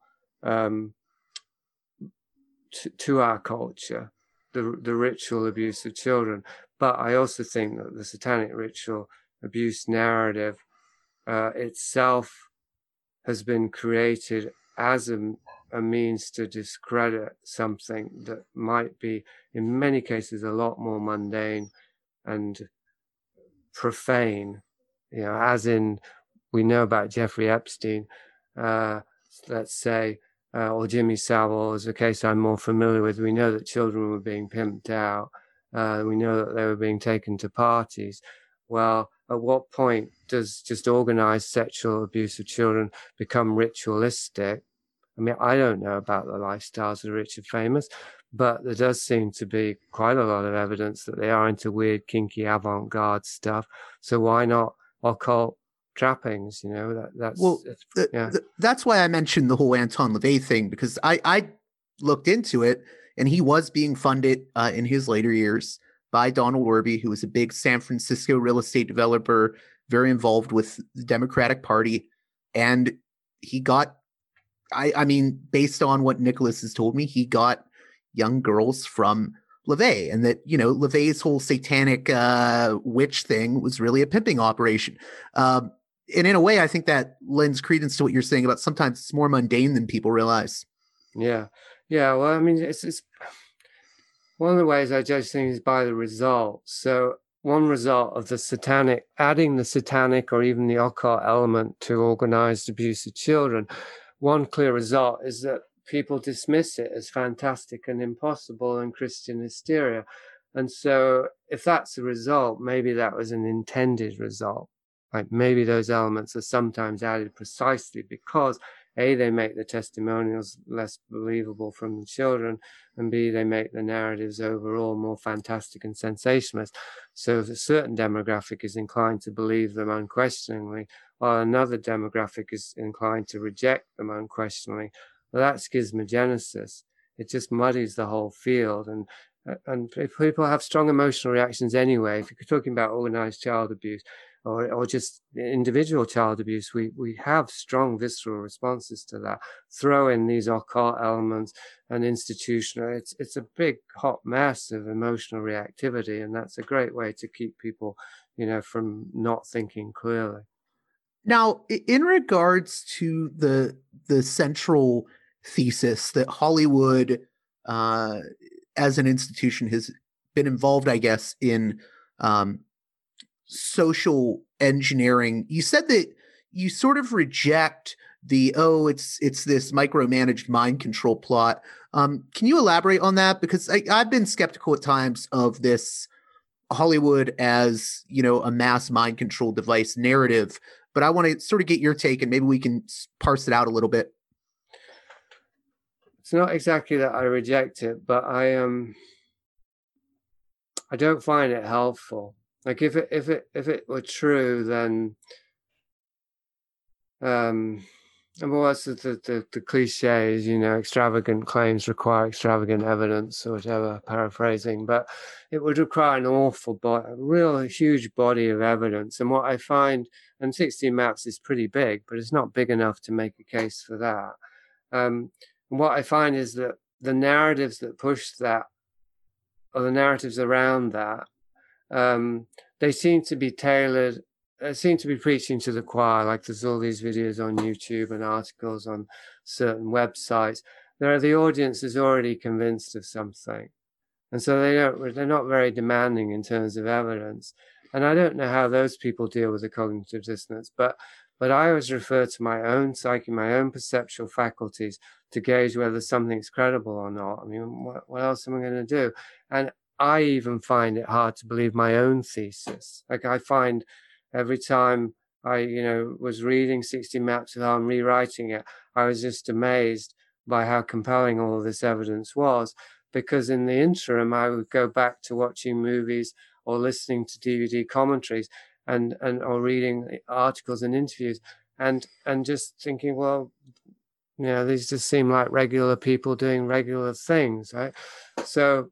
to our culture, the ritual abuse of children. But I also think that the satanic ritual abuse narrative itself has been created as a means to discredit something that might be, in many cases, a lot more mundane and profane. As in, we know about Jeffrey Epstein, let's say, or Jimmy Savile is a case I'm more familiar with. We know that children were being pimped out. We know that they were being taken to parties. Well, at what point does just organized sexual abuse of children become ritualistic? I mean, I don't know about the lifestyles of the rich and famous, but there does seem to be quite a lot of evidence that they are into weird, kinky, avant-garde stuff. So why not occult trappings. Well, yeah. That's why I mentioned the whole Anton LaVey thing, because I looked into it, and he was being funded in his later years by Donald Orby, who was a big San Francisco real estate developer, very involved with the Democratic Party. And he got, I mean, based on what Nicholas has told me, he got young girls from LaVey, and that, LaVey's whole satanic witch thing was really a pimping operation. And in a way, I think that lends credence to what you're saying about sometimes it's more mundane than people realize. Yeah. Yeah. Well, I mean, it's one of the ways I judge things is by the results. So one result of adding the satanic or even the occult element to organized abuse of children, one clear result is that people dismiss it as fantastic and impossible and Christian hysteria. And so if that's the result, maybe that was an intended result. Like maybe those elements are sometimes added precisely because A, they make the testimonials less believable from the children, and B, they make the narratives overall more fantastic and sensationalist. So if a certain demographic is inclined to believe them unquestioningly, while another demographic is inclined to reject them unquestioningly, well, that's schismogenesis. It just muddies the whole field. And people have strong emotional reactions anyway. If you're talking about organized child abuse, or just individual child abuse, we have strong visceral responses to that. Throw in these occult elements and institutional, it's a big hot mess of emotional reactivity, and that's a great way to keep people, from not thinking clearly. Now, in regards to the central thesis that Hollywood, as an institution, has been involved, I guess, in social engineering, you said that you sort of reject it's this micromanaged mind control plot. Can you elaborate on that? Because I've been skeptical at times of this Hollywood as, a mass mind control device narrative, but I want to sort of get your take, and maybe we can parse it out a little bit. It's not exactly that I reject it, but I don't find it helpful. Like if it were true, then and what's the cliches, extravagant claims require extravagant evidence or whatever, paraphrasing, but it would require an a real huge body of evidence. And what I find, and 16 Maps is pretty big, but it's not big enough to make a case for that. What I find is that the narratives that push that, or the narratives around that, they seem to be tailored, seem to be preaching to the choir. Like there's all these videos on YouTube and articles on certain websites. The audience is already convinced of something, and so they're not very demanding in terms of evidence. And I don't know how those people deal with the cognitive dissonance, but I always refer to my own psyche, my own perceptual faculties to gauge whether something's credible or not. I mean, what else am I going to do? And I even find it hard to believe my own thesis. Like I find every time I, was reading 16 Maps of Hell and rewriting it, I was just amazed by how compelling all of this evidence was. Because in the interim, I would go back to watching movies or listening to DVD commentaries and or reading articles and interviews and just thinking, well, these just seem like regular people doing regular things, right? So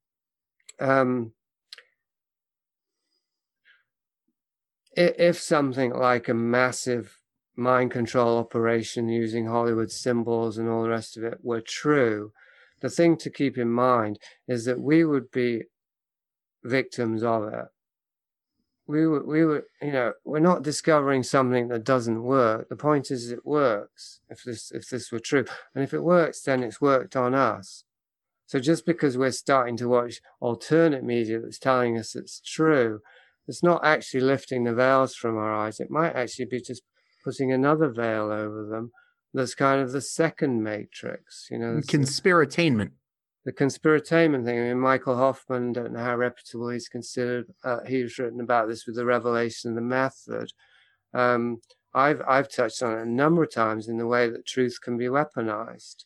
if something like a massive mind control operation using Hollywood symbols and all the rest of it were true, the thing to keep in mind is that we would be victims of it. We would, we're not discovering something that doesn't work. The point is it works, if this were true. And if it works, then it's worked on us. So just because we're starting to watch alternate media that's telling us it's true, it's not actually lifting the veils from our eyes. It might actually be just putting another veil over them. That's kind of the second matrix, Conspiratainment. The conspiratainment thing. I mean, Michael Hoffman, don't know how reputable he's considered. He's written about this with the revelation of the method. I've touched on it a number of times in the way that truth can be weaponized.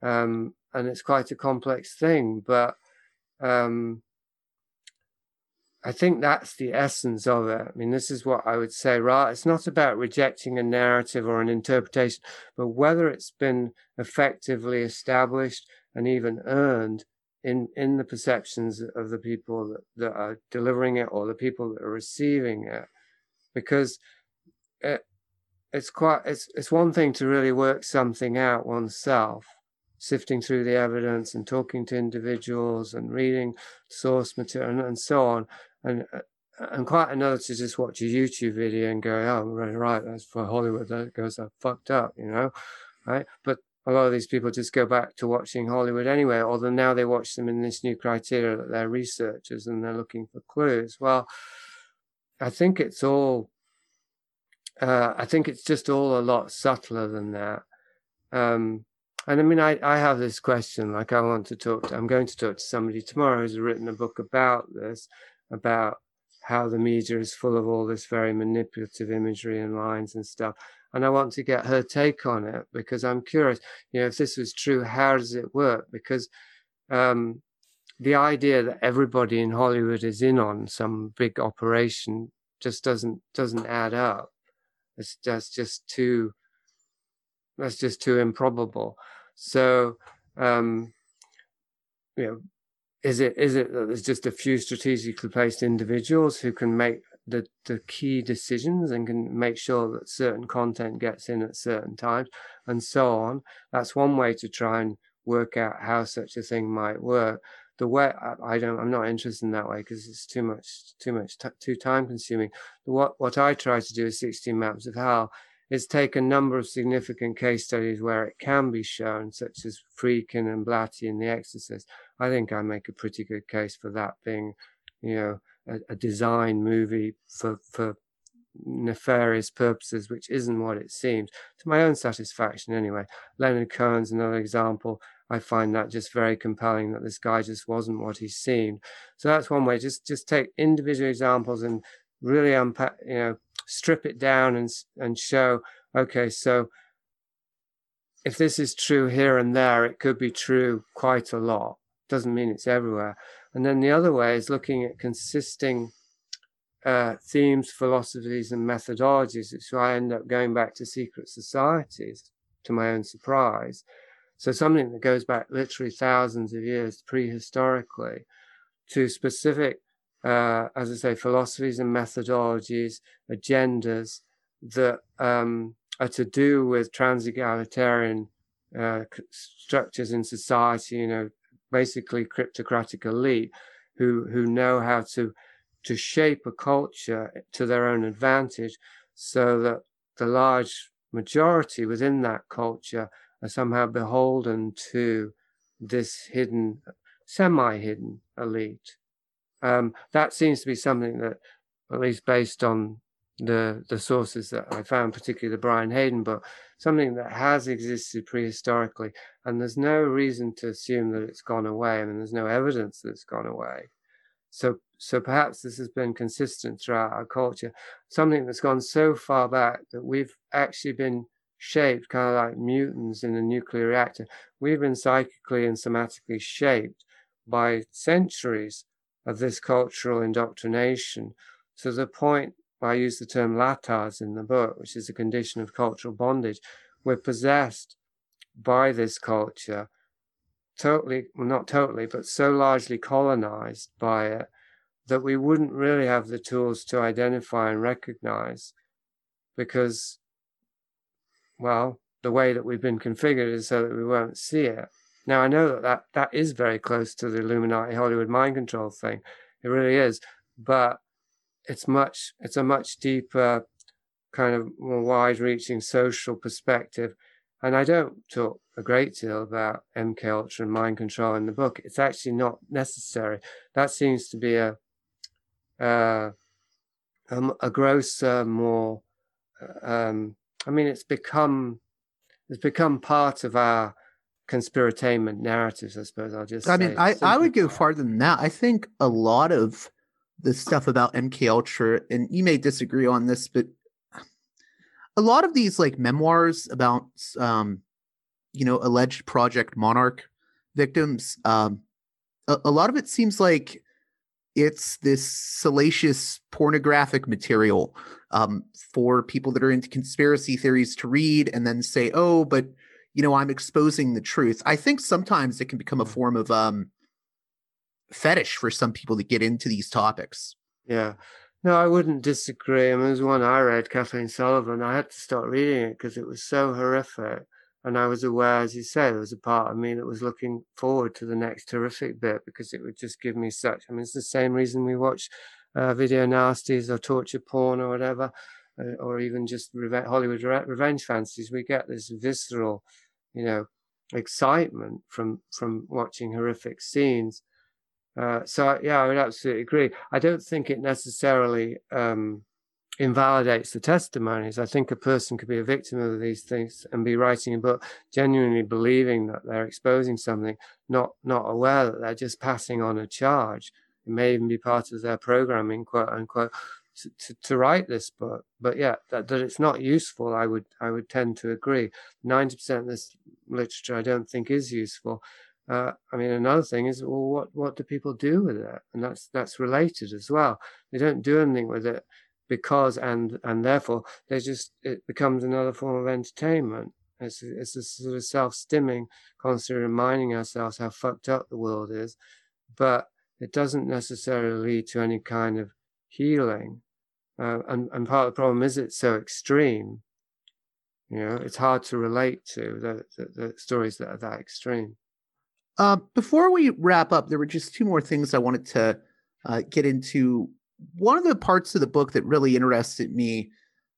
And it's quite a complex thing, but I think that's the essence of it. I mean, this is what I would say, right? It's not about rejecting a narrative or an interpretation, but whether it's been effectively established and even earned in the perceptions of the people that are delivering it or the people that are receiving it. Because it's one thing to really work something out oneself, sifting through the evidence and talking to individuals and reading source material and so on, and quite another to just watch a YouTube video and go, oh, right, that's for Hollywood, that goes that fucked up, right? But a lot of these people just go back to watching Hollywood anyway, although now they watch them in this new criteria that they're researchers and they're looking for clues. Well, I think it's just all a lot subtler than that. And I mean, I have this question, like I'm going to talk to somebody tomorrow who's written a book about this, about how the media is full of all this very manipulative imagery and lines and stuff. And I want to get her take on it because I'm curious, if this was true, how does it work? Because the idea that everybody in Hollywood is in on some big operation just doesn't add up. That's just too improbable. So, is it that there's just a few strategically placed individuals who can make the key decisions and can make sure that certain content gets in at certain times and so on? That's one way to try and work out how such a thing might work. The way I'm not interested in that way because it's too time consuming. What I try to do is 16 Maps of Hell is take a number of significant case studies where it can be shown, such as Friedkin and Blatty in The Exorcist. I think I make a pretty good case for that being, a design movie for nefarious purposes, which isn't what it seems, to my own satisfaction anyway. Leonard Cohen's another example. I find that just very compelling that this guy just wasn't what he seemed. So that's one way. Just take individual examples and really unpack, strip it down and show, okay, so if this is true here and there, it could be true quite a lot. Doesn't mean it's everywhere. And then the other way is looking at consisting themes, philosophies, and methodologies, which I end up going back to secret societies, to my own surprise. So something that goes back literally thousands of years prehistorically to specific, as I say, philosophies and methodologies, agendas that are to do with trans-egalitarian structures in society, basically cryptocratic elite who know how to shape a culture to their own advantage so that the large majority within that culture are somehow beholden to this hidden, semi-hidden elite. That seems to be something that, at least based on the sources that I found, particularly the Brian Hayden book, something that has existed prehistorically, and there's no reason to assume that it's gone away. I mean, there's no evidence that it's gone away. So perhaps this has been consistent throughout our culture, something that's gone so far back that we've actually been shaped, kind of like mutants in a nuclear reactor. We've been psychically and somatically shaped by centuries of this cultural indoctrination to the point, I use the term latas in the book, which is a condition of cultural bondage. We're possessed by this culture, not totally, but so largely colonized by it that we wouldn't really have the tools to identify and recognize, because, well, the way that we've been configured is so that we won't see it. Now, I know that is very close to the Illuminati Hollywood mind control thing. It really is. But it's a much deeper, kind of more wide-reaching social perspective. And I don't talk a great deal about MK Ultra and mind control in the book. It's actually not necessary. That seems to be a grosser, more. It's become part of our conspiratainment narratives, I suppose. I'll just. I would go farther than that. I think a lot of the stuff about MK Ultra, and you may disagree on this, but a lot of these like memoirs about alleged Project Monarch victims, a lot of it seems like it's this salacious pornographic material for people that are into conspiracy theories to read and then say, oh, but, I'm exposing the truth. I think sometimes it can become a form of fetish for some people to get into these topics. Yeah. No, I wouldn't disagree. I mean, there's one I read, Kathleen Sullivan. I had to stop reading it because it was so horrific. And I was aware, as you say, there was a part of me that was looking forward to the next horrific bit because it would just give me such. I mean, it's the same reason we watch video nasties or torture porn or whatever, or even just Hollywood revenge fantasies. We get this visceral, excitement from watching horrific scenes. So yeah, I would absolutely agree. I don't think it necessarily invalidates the testimonies. I think a person could be a victim of these things and be writing a book genuinely believing that they're exposing something, not aware that they're just passing on a charge. It may even be part of their programming, quote unquote, to write this book. But yeah, that it's not useful, I would tend to agree. 90% of this literature I don't think is useful. I mean, another thing is, well, what do people do with it? And that's related as well. They don't do anything with it because and therefore it becomes another form of entertainment. It's a sort of self-stimming, constantly reminding ourselves how fucked up the world is, but it doesn't necessarily lead to any kind of healing. And part of the problem is it's so extreme. It's hard to relate to the stories that are that extreme. Before we wrap up, there were just two more things I wanted to get into. One of the parts of the book that really interested me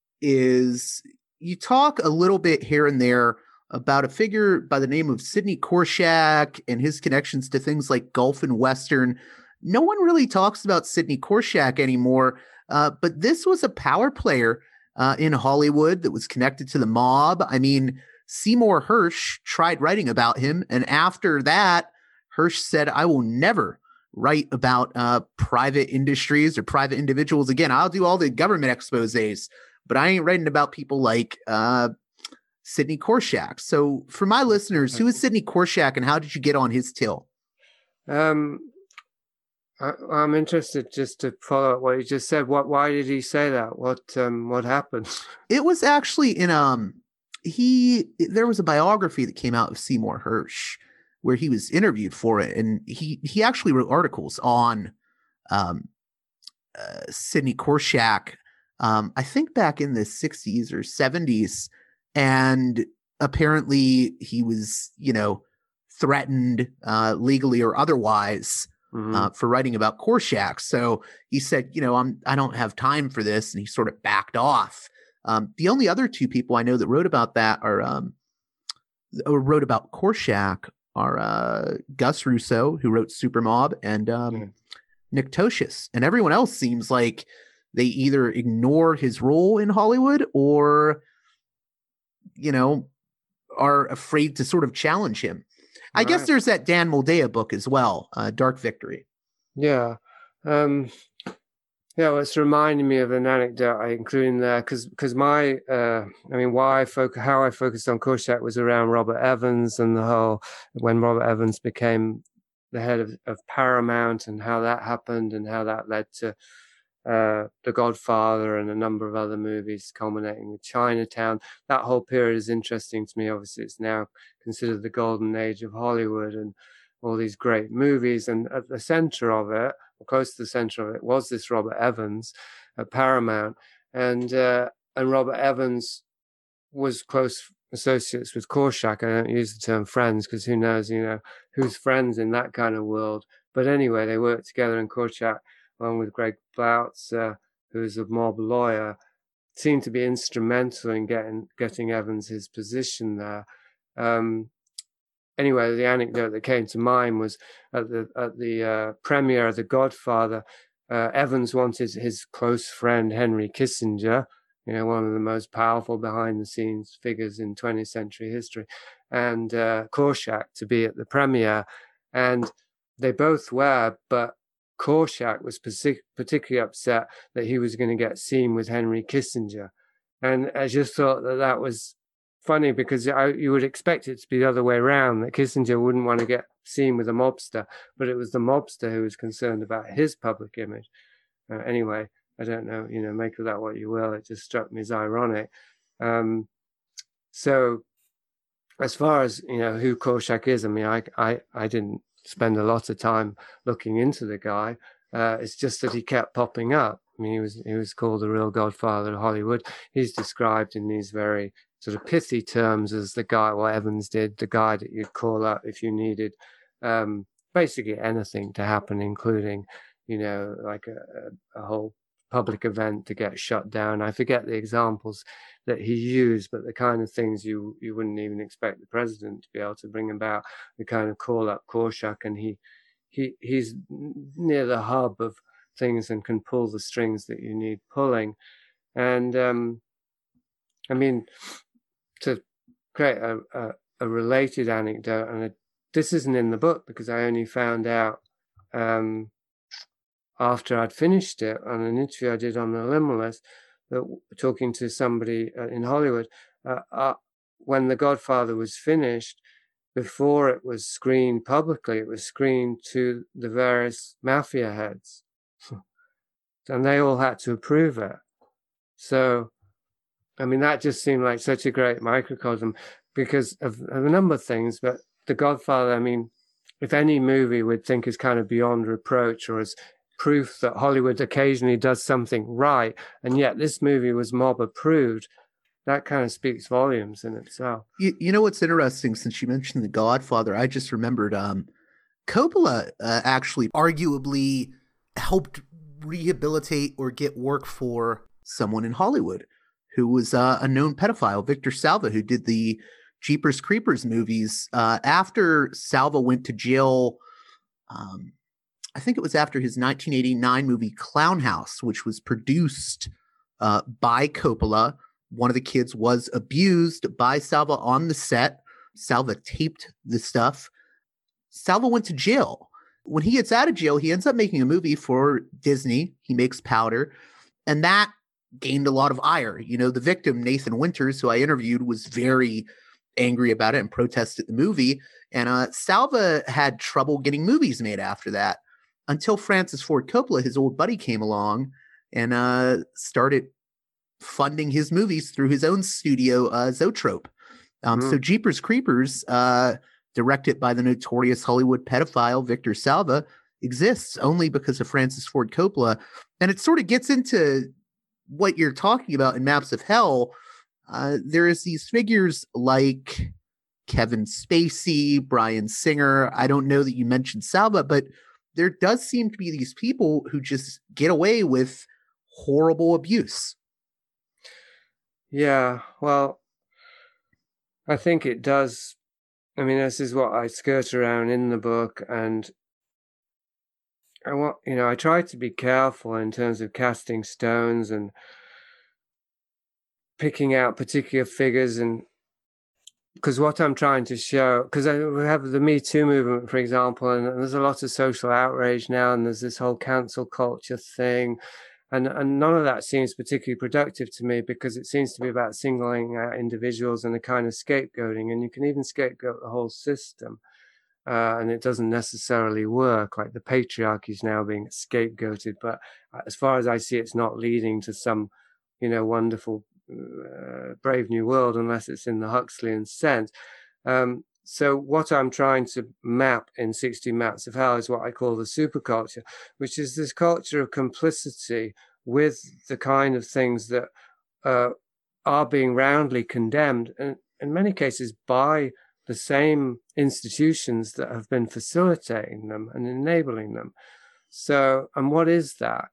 is you talk a little bit here and there about a figure by the name of Sidney Korshak and his connections to things like Gulf and Western. No one really talks about Sidney Korshak anymore, but this was a power player in Hollywood that was connected to the mob. I mean, Seymour Hersh tried writing about him, and after that, Hersh said, I will never write about private industries or private individuals again. I'll do all the government exposés, but I ain't writing about people like Sidney Korshak. So for my listeners, who is Sidney Korshak and how did you get on his till? I'm interested just to follow up what you just said. Why did he say that? What happened? It was actually in there was a biography that came out of Seymour Hersh where he was interviewed for it, and he actually wrote articles on Sidney Korshak, I think back in the 60s or 70s, and apparently he was, threatened legally or otherwise for writing about Korshak. So he said, I don't have time for this, and he sort of backed off. The only other two people I know that wrote about that wrote about Korshak are Gus Russo, who wrote Supermob, and Nick Tosches. And everyone else seems like they either ignore his role in Hollywood or, are afraid to sort of challenge him. I guess there's that Dan Moldea book as well, Dark Victory. Yeah. Yeah, well, it's reminding me of an anecdote I include in there because my, how I focused on Korshak was around Robert Evans and when Robert Evans became the head of Paramount and how that happened and how that led to The Godfather and a number of other movies culminating with Chinatown. That whole period is interesting to me. Obviously, it's now considered the golden age of Hollywood and all these great movies. And at the center of it, close to the center of it, was this Robert Evans at Paramount, and Robert Evans was close associates with Korshak. I don't use the term friends because who knows, who's friends in that kind of world. But anyway, they worked together, and Korshak, along with Greg Blautz, who's a mob lawyer, seemed to be instrumental in getting Evans his position there. Anyway, the anecdote that came to mind was at the premiere of The Godfather, Evans wanted his close friend Henry Kissinger, one of the most powerful behind-the-scenes figures in 20th century history, and Korshak to be at the premiere, and they both were, but Korshak was particularly upset that he was going to get seen with Henry Kissinger, and I just thought that was funny because you would expect it to be the other way around, that Kissinger wouldn't want to get scene with a mobster, but it was the mobster who was concerned about his public image. Anyway, I don't know, make of that what you will. It just struck me as ironic. So as far as, who Korczak is, I mean, I didn't spend a lot of time looking into the guy. It's just that he kept popping up. I mean, he was called the real godfather of Hollywood. He's described in these very sort of pithy terms as the guy, what Evans did, the guy that you'd call up if you needed basically anything to happen, including, like a whole public event to get shut down. I forget the examples that he used, but the kind of things you wouldn't even expect the president to be able to bring about, the kind of call up Korczak, and he's near the hub of things and can pull the strings that you need pulling. And I mean, to create a related anecdote, and this isn't in the book because I only found out after I'd finished it on an interview I did on the Limeless, that talking to somebody in Hollywood, when The Godfather was finished, before it was screened publicly, it was screened to the various mafia heads. And they all had to approve it. So, I mean, that just seemed like such a great microcosm because of a number of things. But The Godfather, I mean, if any movie we'd think is kind of beyond reproach or is proof that Hollywood occasionally does something right, and yet this movie was mob approved, that kind of speaks volumes in itself. You know what's interesting, since you mentioned The Godfather, I just remembered Coppola actually arguably helped rehabilitate or get work for someone in Hollywood who was a known pedophile, Victor Salva, who did the Jeepers Creepers movies. After Salva went to jail, I think it was after his 1989 movie Clown House, which was produced by Coppola. One of the kids was abused by Salva on the set. Salva taped the stuff. Salva went to jail. When he gets out of jail, he ends up making a movie for Disney. He makes Powder. And that gained a lot of ire. The victim, Nathan Winters, who I interviewed, was very angry about it and protested the movie. And Salva had trouble getting movies made after that until Francis Ford Coppola, his old buddy, came along and started funding his movies through his own studio, Zoetrope. So Jeepers Creepers, directed by the notorious Hollywood pedophile Victor Salva, exists only because of Francis Ford Coppola. And it sort of gets into what you're talking about in Maps of Hell. There is these figures like Kevin Spacey, Bryan Singer. I don't know that you mentioned Salva, but there does seem to be these people who just get away with horrible abuse. Yeah, well, I think it does. I mean, this is what I skirt around in the book, and I try to be careful in terms of casting stones and picking out particular figures, and because what I'm trying to show, because we have the Me Too movement, for example, and there's a lot of social outrage now, and there's this whole cancel culture thing. And none of that seems particularly productive to me because it seems to be about singling out individuals and a kind of scapegoating. And you can even scapegoat the whole system. And it doesn't necessarily work. Like the patriarchy is now being scapegoated. But as far as I see, it's not leading to some, wonderful, brave new world unless it's in the Huxleyan sense. So what I'm trying to map in 60 Maps of Hell is what I call the superculture, which is this culture of complicity with the kind of things that are being roundly condemned, and in many cases by the same institutions that have been facilitating them and enabling them. So, and what is that?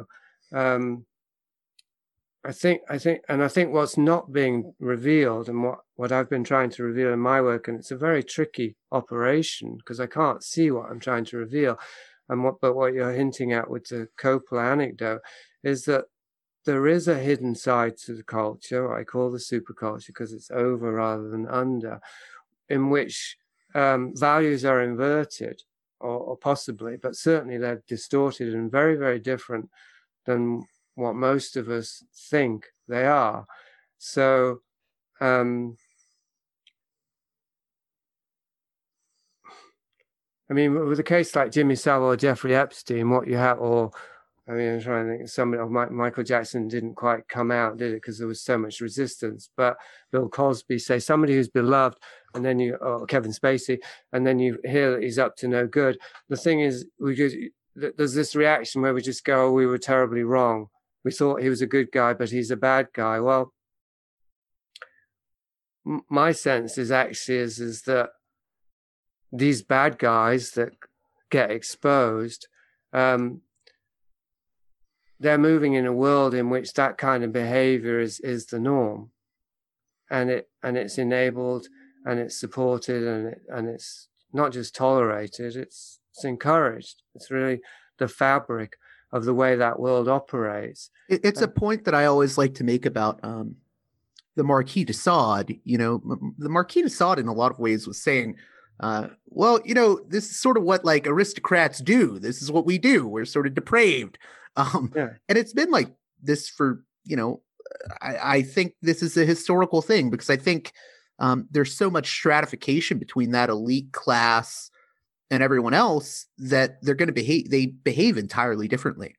I think what's not being revealed, and what I've been trying to reveal in my work, and it's a very tricky operation because I can't see what I'm trying to reveal, but what you're hinting at with the Coppola anecdote is that there is a hidden side to the culture, what I call the superculture, because it's over rather than under, in which values are inverted, or possibly, but certainly they're distorted and very, very different than what most of us think they are. So I mean, with a case like Jimmy Savile or Jeffrey Epstein, what you have, or I mean, I'm trying to think. Somebody, Michael Jackson didn't quite come out, did it? Because there was so much resistance. But Bill Cosby, say somebody who's beloved, and then or Kevin Spacey, and then you hear that he's up to no good. The thing is, there's this reaction where we just go, "Oh, we were terribly wrong. We thought he was a good guy, but he's a bad guy." Well, my sense is actually is that these bad guys that get exposed. They're moving in a world in which that kind of behavior is the norm, and it's enabled, and it's supported, and it's not just tolerated, it's encouraged. It's really the fabric of the way that world operates. It's a point that I always like to make about the Marquis de Sade. The Marquis de Sade in a lot of ways was saying, well, this is sort of what like aristocrats do. This is what we do. We're sort of depraved. And it's been like this for, I think this is a historical thing, because I think there's so much stratification between that elite class and everyone else that they're going to behave entirely differently.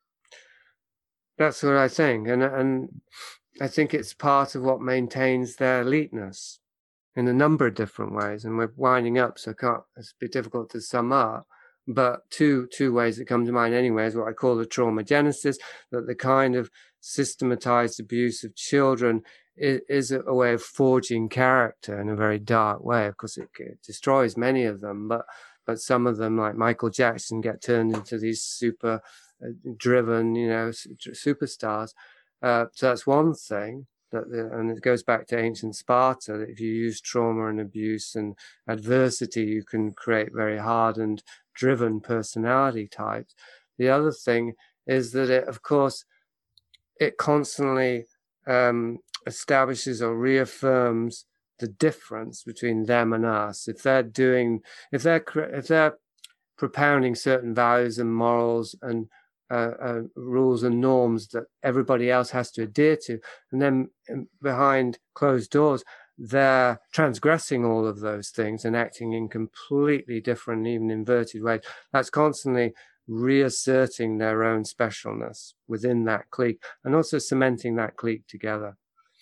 That's what I think. And I think it's part of what maintains their eliteness in a number of different ways. And we're winding up, so it's a bit difficult to sum up. But two ways that come to mind anyway is what I call the trauma genesis, that the kind of systematized abuse of children is a way of forging character in a very dark way. Of course, it destroys many of them, but some of them, like Michael Jackson, get turned into these super driven, superstars. So that's one thing. And it goes back to ancient Sparta, that if you use trauma and abuse and adversity, you can create very hardened, driven personality types. The other thing is that it constantly establishes or reaffirms the difference between them and us. If they're propounding certain values and morals and rules and norms that everybody else has to adhere to, and then behind closed doors they're transgressing all of those things and acting in completely different, even inverted ways, that's constantly reasserting their own specialness within that clique and also cementing that clique together.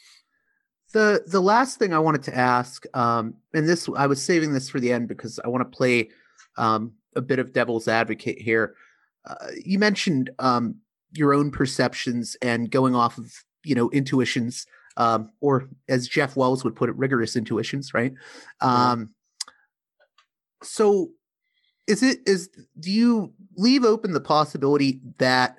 The last thing I wanted to ask, and this I was saving this for the end because I want to play a bit of devil's advocate here. You mentioned your own perceptions and going off of, intuitions, or as Jeff Wells would put it, rigorous intuitions, right? So do you leave open the possibility that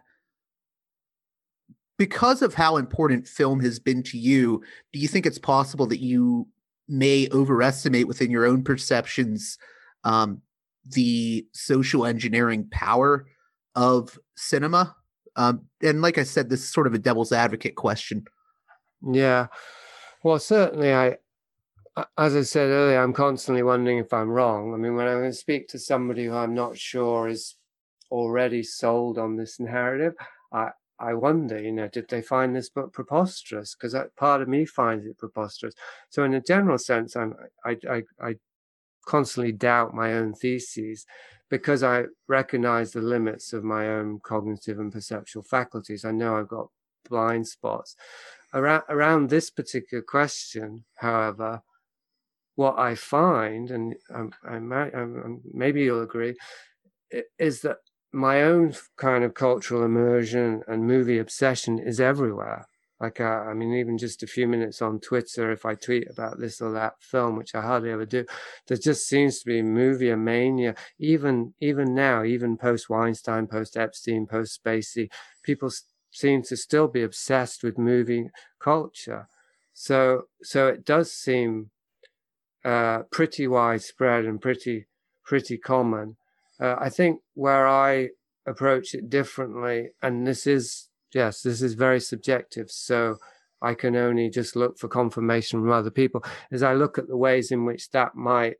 because of how important film has been to you, do you think it's possible that you may overestimate within your own perceptions the social engineering power of cinema? And like I said, this is sort of a devil's advocate question. Yeah. Well, certainly as I said earlier, I'm constantly wondering if I'm wrong. I mean, when I'm going to speak to somebody who I'm not sure is already sold on this narrative, I wonder, did they find this book preposterous? Because part of me finds it preposterous. So in a general sense, I constantly doubt my own theses because I recognize the limits of my own cognitive and perceptual faculties. I know I've got blind spots. Around this particular question, however, what I find, and maybe you'll agree, is that my own kind of cultural immersion and movie obsession is everywhere. Like, I mean, even just a few minutes on Twitter, if I tweet about this or that film, which I hardly ever do, there just seems to be movie mania. Even now, even post Weinstein, post Epstein, post Spacey, people seem to still be obsessed with movie culture. So it does seem pretty widespread and pretty common. I think where I approach it differently, and this is very subjective, so I can only just look for confirmation from other people, is I look at the ways in which that might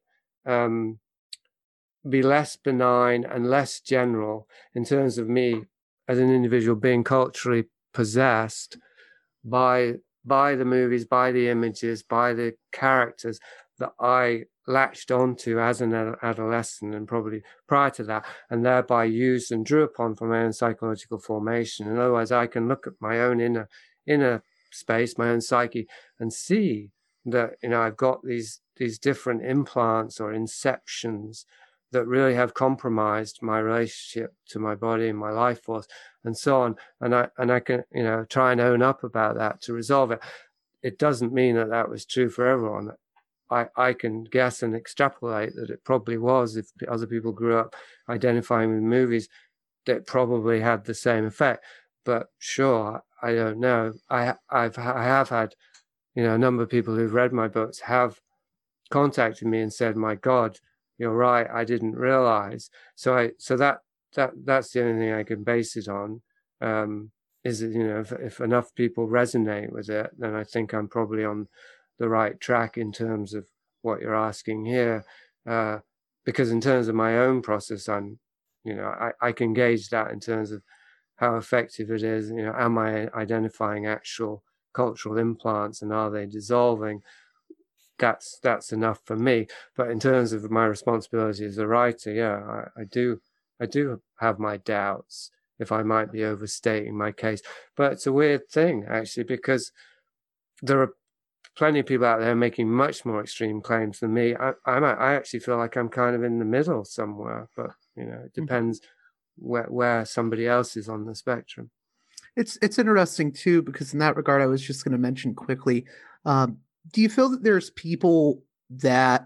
be less benign and less general in terms of me as an individual being culturally possessed by by the movies, by the images, by the characters that I latched onto as an adolescent and probably prior to that, and thereby used and drew upon for my own psychological formation. And otherwise, I can look at my own inner space, my own psyche, and see that, you know, I've got these different implants or inceptions that really have compromised my relationship to my body and my life force and so on. And I can, you know, try and own up about that to resolve it. It doesn't mean that that was true for everyone. I can guess and extrapolate that it probably was, if other people grew up identifying with movies, that probably had the same effect. But sure, I don't know. I have had, you know, a number of people who've read my books have contacted me and said, "My God, you're right. I didn't realize." So that's the only thing I can base it on. Is that, you know, if enough people resonate with it, then I think I'm probably on the right track in terms of what you're asking here. Because in terms of my own process, I'm, you know, I can gauge that in terms of how effective it is. You know, am I identifying actual cultural implants, and are they dissolving? That's enough for me. But in terms of my responsibility as a writer, yeah, I do have my doubts if I might be overstating my case. But it's a weird thing, actually, because there are plenty of people out there making much more extreme claims than me. I actually feel like I'm kind of in the middle somewhere, but, you know, it depends where somebody else is on the spectrum. It's interesting too, because in that regard, I was just going to mention quickly, do you feel that there's people that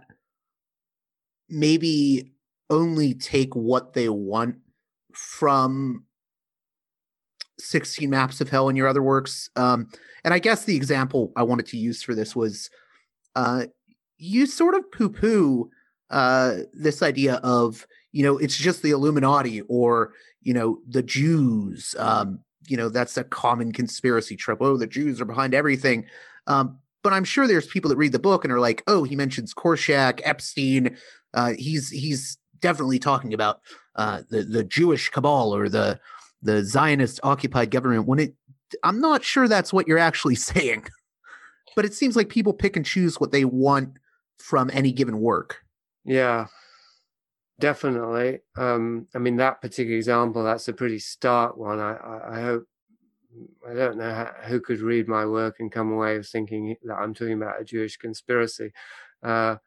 maybe only take what they want from 16 Maps of Hell and your other works? And I guess the example I wanted to use for this was, you sort of poo-poo this idea of, you know, it's just the Illuminati, or, you know, the Jews. You know, that's a common conspiracy trope. Oh, the Jews are behind everything. But I'm sure there's people that read the book and are like, oh, he mentions Korshak, Epstein. He's definitely talking about the Jewish cabal or the Zionist occupied government. I'm not sure that's what you're actually saying. But it seems like people pick and choose what they want from any given work. Yeah, definitely. I mean, that particular example, that's a pretty stark one. I hope, I don't know who could read my work and come away thinking that I'm talking about a Jewish conspiracy. But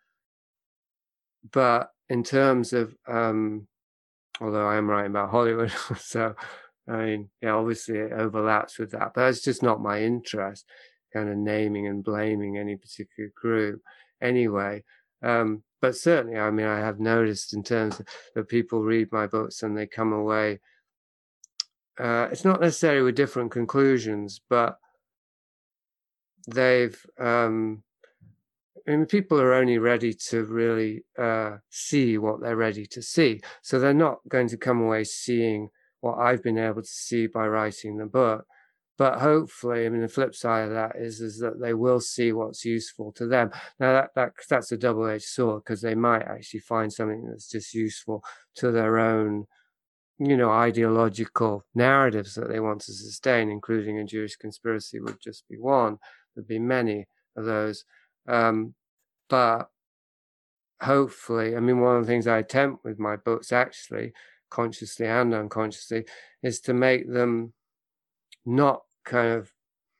in terms of, although I am writing about Hollywood, so, I mean, yeah, obviously it overlaps with that, but that's just not my interest, kind of naming and blaming any particular group anyway. But certainly, I mean, I have noticed in terms of that people read my books and they come away, it's not necessarily with different conclusions, but they've, I mean, people are only ready to really see what they're ready to see. So they're not going to come away seeing what I've been able to see by writing the book. But hopefully, I mean, the flip side of that is that they will see what's useful to them. Now, that's a double-edged sword, because they might actually find something that's just useful to their own, you know, ideological narratives that they want to sustain, including a Jewish conspiracy would just be one. There'd be many of those. But hopefully, I mean, one of the things I attempt with my books, actually, consciously and unconsciously, is to make them not kind of,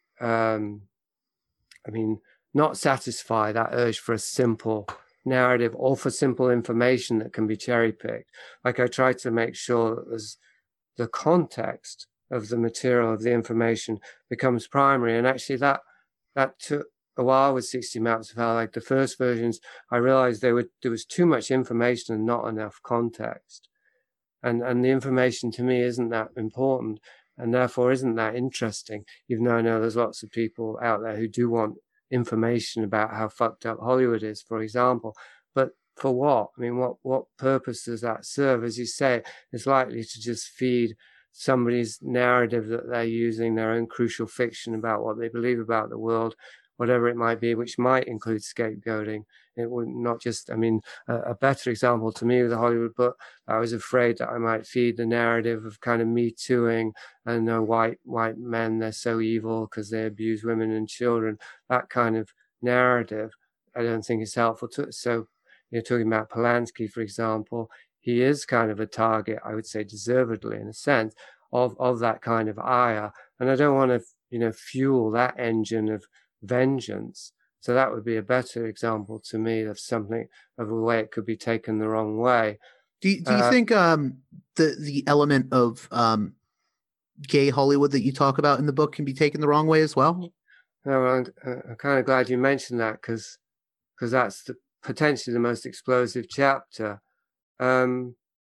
I mean, not satisfy that urge for a simple narrative or for simple information that can be cherry-picked. Like, I try to make sure that there's the context of the material, of the information, becomes primary. And actually that took a while with 60 Maps of Hell. Like, the first versions, I realized there was too much information and not enough context. And the information to me isn't that important, and therefore isn't that interesting, even though I know there's lots of people out there who do want information about how fucked up Hollywood is, for example. But for what? I mean, what purpose does that serve? As you say, it's likely to just feed somebody's narrative that they're using, their own crucial fiction about what they believe about the world, whatever it might be, which might include scapegoating. It would not just, I mean, a better example to me with the Hollywood book, I was afraid that I might feed the narrative of kind of Me Tooing and white men, they're so evil because they abuse women and children. That kind of narrative, I don't think is helpful to. So you're talking about Polanski, for example. He is kind of a target, I would say, deservedly in a sense, of that kind of ire. And I don't want to, fuel that engine of vengeance. So that would be a better example to me of something, of a way it could be taken the wrong way. Do you think the element of gay Hollywood that you talk about in the book can be taken the wrong way as well? No, I'm kind of glad you mentioned that because that's potentially the most explosive chapter. I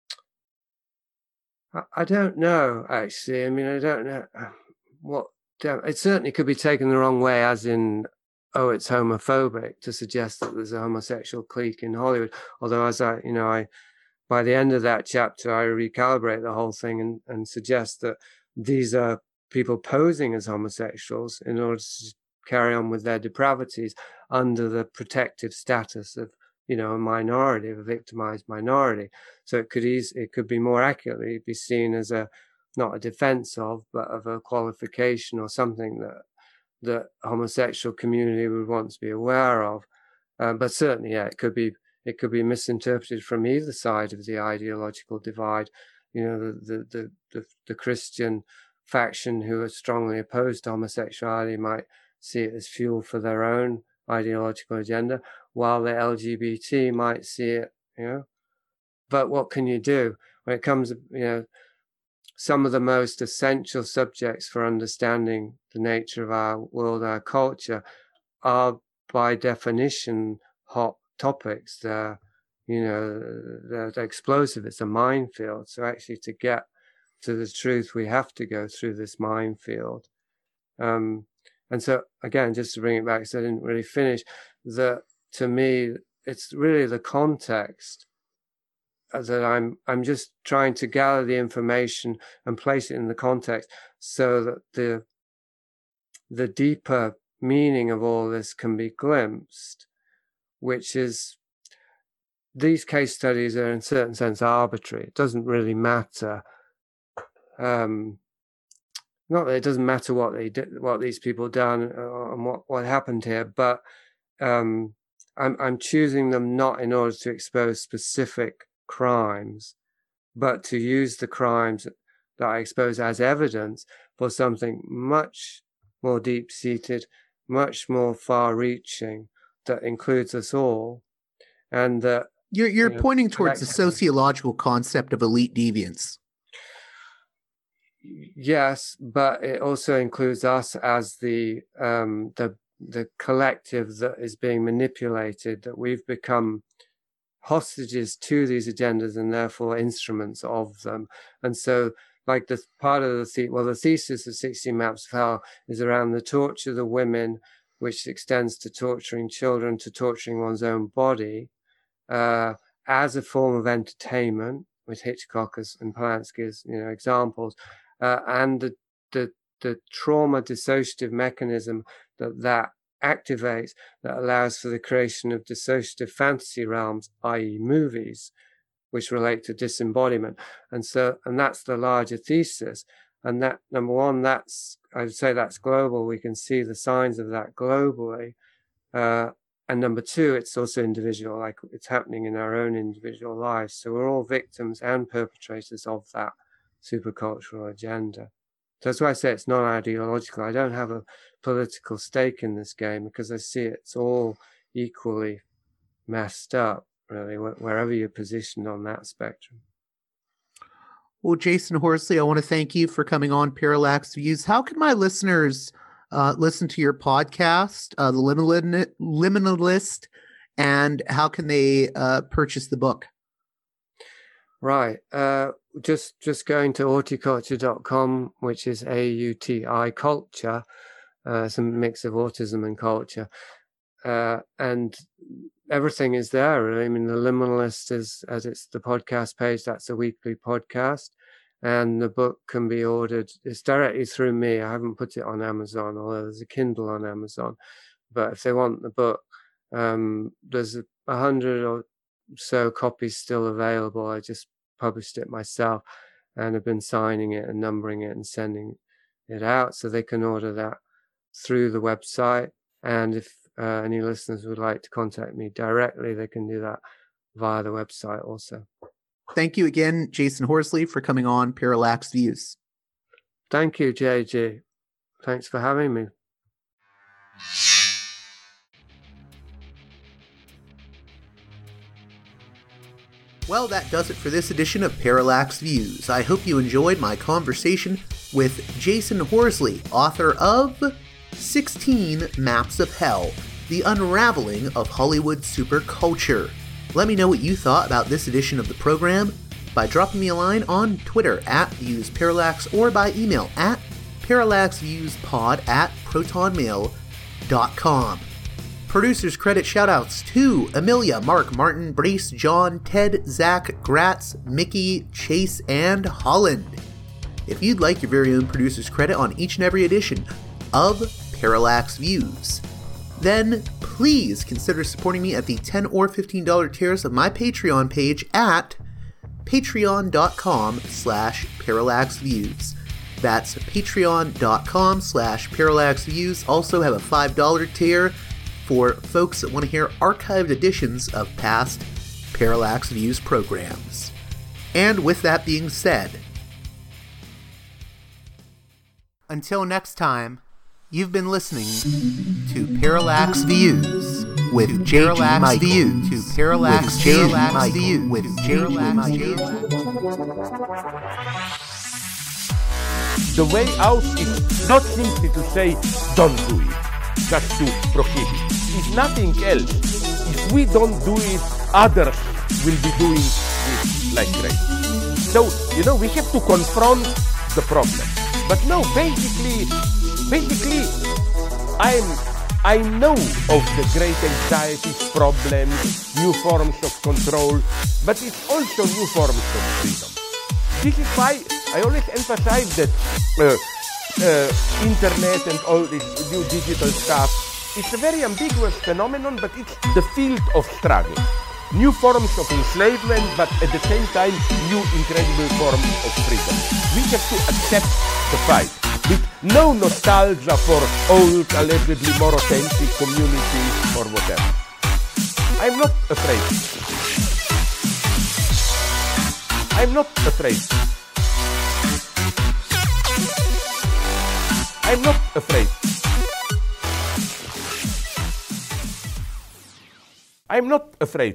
don't know, actually. I mean, I don't know what. It certainly could be taken the wrong way, as in, oh, it's homophobic, to suggest that there's a homosexual clique in Hollywood. Although, as I by the end of that chapter, I recalibrate the whole thing and suggest that these are people posing as homosexuals in order to carry on with their depravities under the protective status of, a minority, of a victimized minority. So it could be more accurately be seen as not a defense of, but of a qualification or something that the homosexual community would want to be aware of. But certainly, yeah, it could be misinterpreted from either side of the ideological divide. The Christian faction who are strongly opposed to homosexuality might see it as fuel for their own ideological agenda, while the LGBT might see it, But what can you do when it comes, some of the most essential subjects for understanding the nature of our world, our culture, are by definition hot topics. They're explosive. It's a minefield. So actually, to get to the truth, we have to go through this minefield. And so, again, just to bring it back, because I didn't really finish, to me, it's really the context that I'm just trying to gather the information and place it in the context so that the deeper meaning of all this can be glimpsed, which is these case studies are in a certain sense arbitrary. It doesn't really matter. Not that it doesn't matter what they did, what these people done, and what happened here, but I'm choosing them not in order to expose specific crimes, but to use the crimes that I expose as evidence for something much more deep-seated, much more far-reaching, that includes us all, and that you're pointing towards the sociological concept of elite deviance. Yes, but it also includes us as the collective that is being manipulated, that we've become hostages to these agendas and therefore instruments of them. And so, like, the part of the thesis of 16 Maps of Hell is around the torture of the women, which extends to torturing children, to torturing one's own body, as a form of entertainment, with Hitchcock and Polanski as examples, and the trauma dissociative mechanism that activates, that allows for the creation of dissociative fantasy realms, i.e. movies, which relate to disembodiment. And that's the larger thesis. And that, number one, I would say that's global. We can see the signs of that globally. And number two, it's also individual, like it's happening in our own individual lives. So we're all victims and perpetrators of that supercultural agenda. So that's why I say it's non-ideological. I don't have a political stake in this game because I see it's all equally messed up, really, wherever you're positioned on that spectrum. Well, Jason Horsley, I want to thank you for coming on Parallax Views. How can my listeners listen to your podcast, The Liminalist, and how can they purchase the book? Right. Just going to auticulture.com, which is AUTI culture. It's a mix of autism and culture. And everything is there, really. I mean, The Liminalist is, as it's the podcast page, that's a weekly podcast. And the book can be ordered. It's directly through me. I haven't put it on Amazon, although there's a Kindle on Amazon. But if they want the book, there's 100 or so copies still available. I just published it myself and have been signing it and numbering it and sending it out, so they can order that through the website. And if any listeners would like to contact me directly, they can do that via the website also. Thank you again, Jason Horsley, for coming on Parallax Views. Thank you, JG. Thanks for having me. Well, that does it for this edition of Parallax Views. I hope you enjoyed my conversation with Jason Horsley, author of 16 Maps of Hell, The Unraveling of Hollywood Superculture. Let me know what you thought about this edition of the program by dropping me a line on Twitter @ViewsParallax or by email at parallaxviewspod@protonmail.com. Producers credit shoutouts to Amelia, Mark, Martin, Brace, John, Ted, Zach, Gratz, Mickey, Chase, and Holland. If you'd like your very own producer's credit on each and every edition of Parallax Views, then please consider supporting me at the $10 or $15 tiers of my Patreon page at patreon.com/parallaxviews. That's patreon.com/parallaxviews. Also have a $5 tier for folks that want to hear archived editions of past Parallax Views programs. And with that being said, until next time, you've been listening to Parallax Views with JG Michael. To Parallax Views with JG Michael. The way out is not simply to say, don't do it, just to prohibit. If nothing else, if we don't do it, others will be doing it like crazy. So, we have to confront the problem. But no, basically, I know of the great anxieties, problems, new forms of control, but it's also new forms of freedom. This is why I always emphasize that internet and all this new digital stuff, it's a very ambiguous phenomenon, but it's the field of struggle. New forms of enslavement, but at the same time, new incredible forms of freedom. We have to accept the fight with no nostalgia for old, allegedly more authentic communities or whatever. I'm not afraid. I'm not afraid. I'm not afraid. I'm not afraid.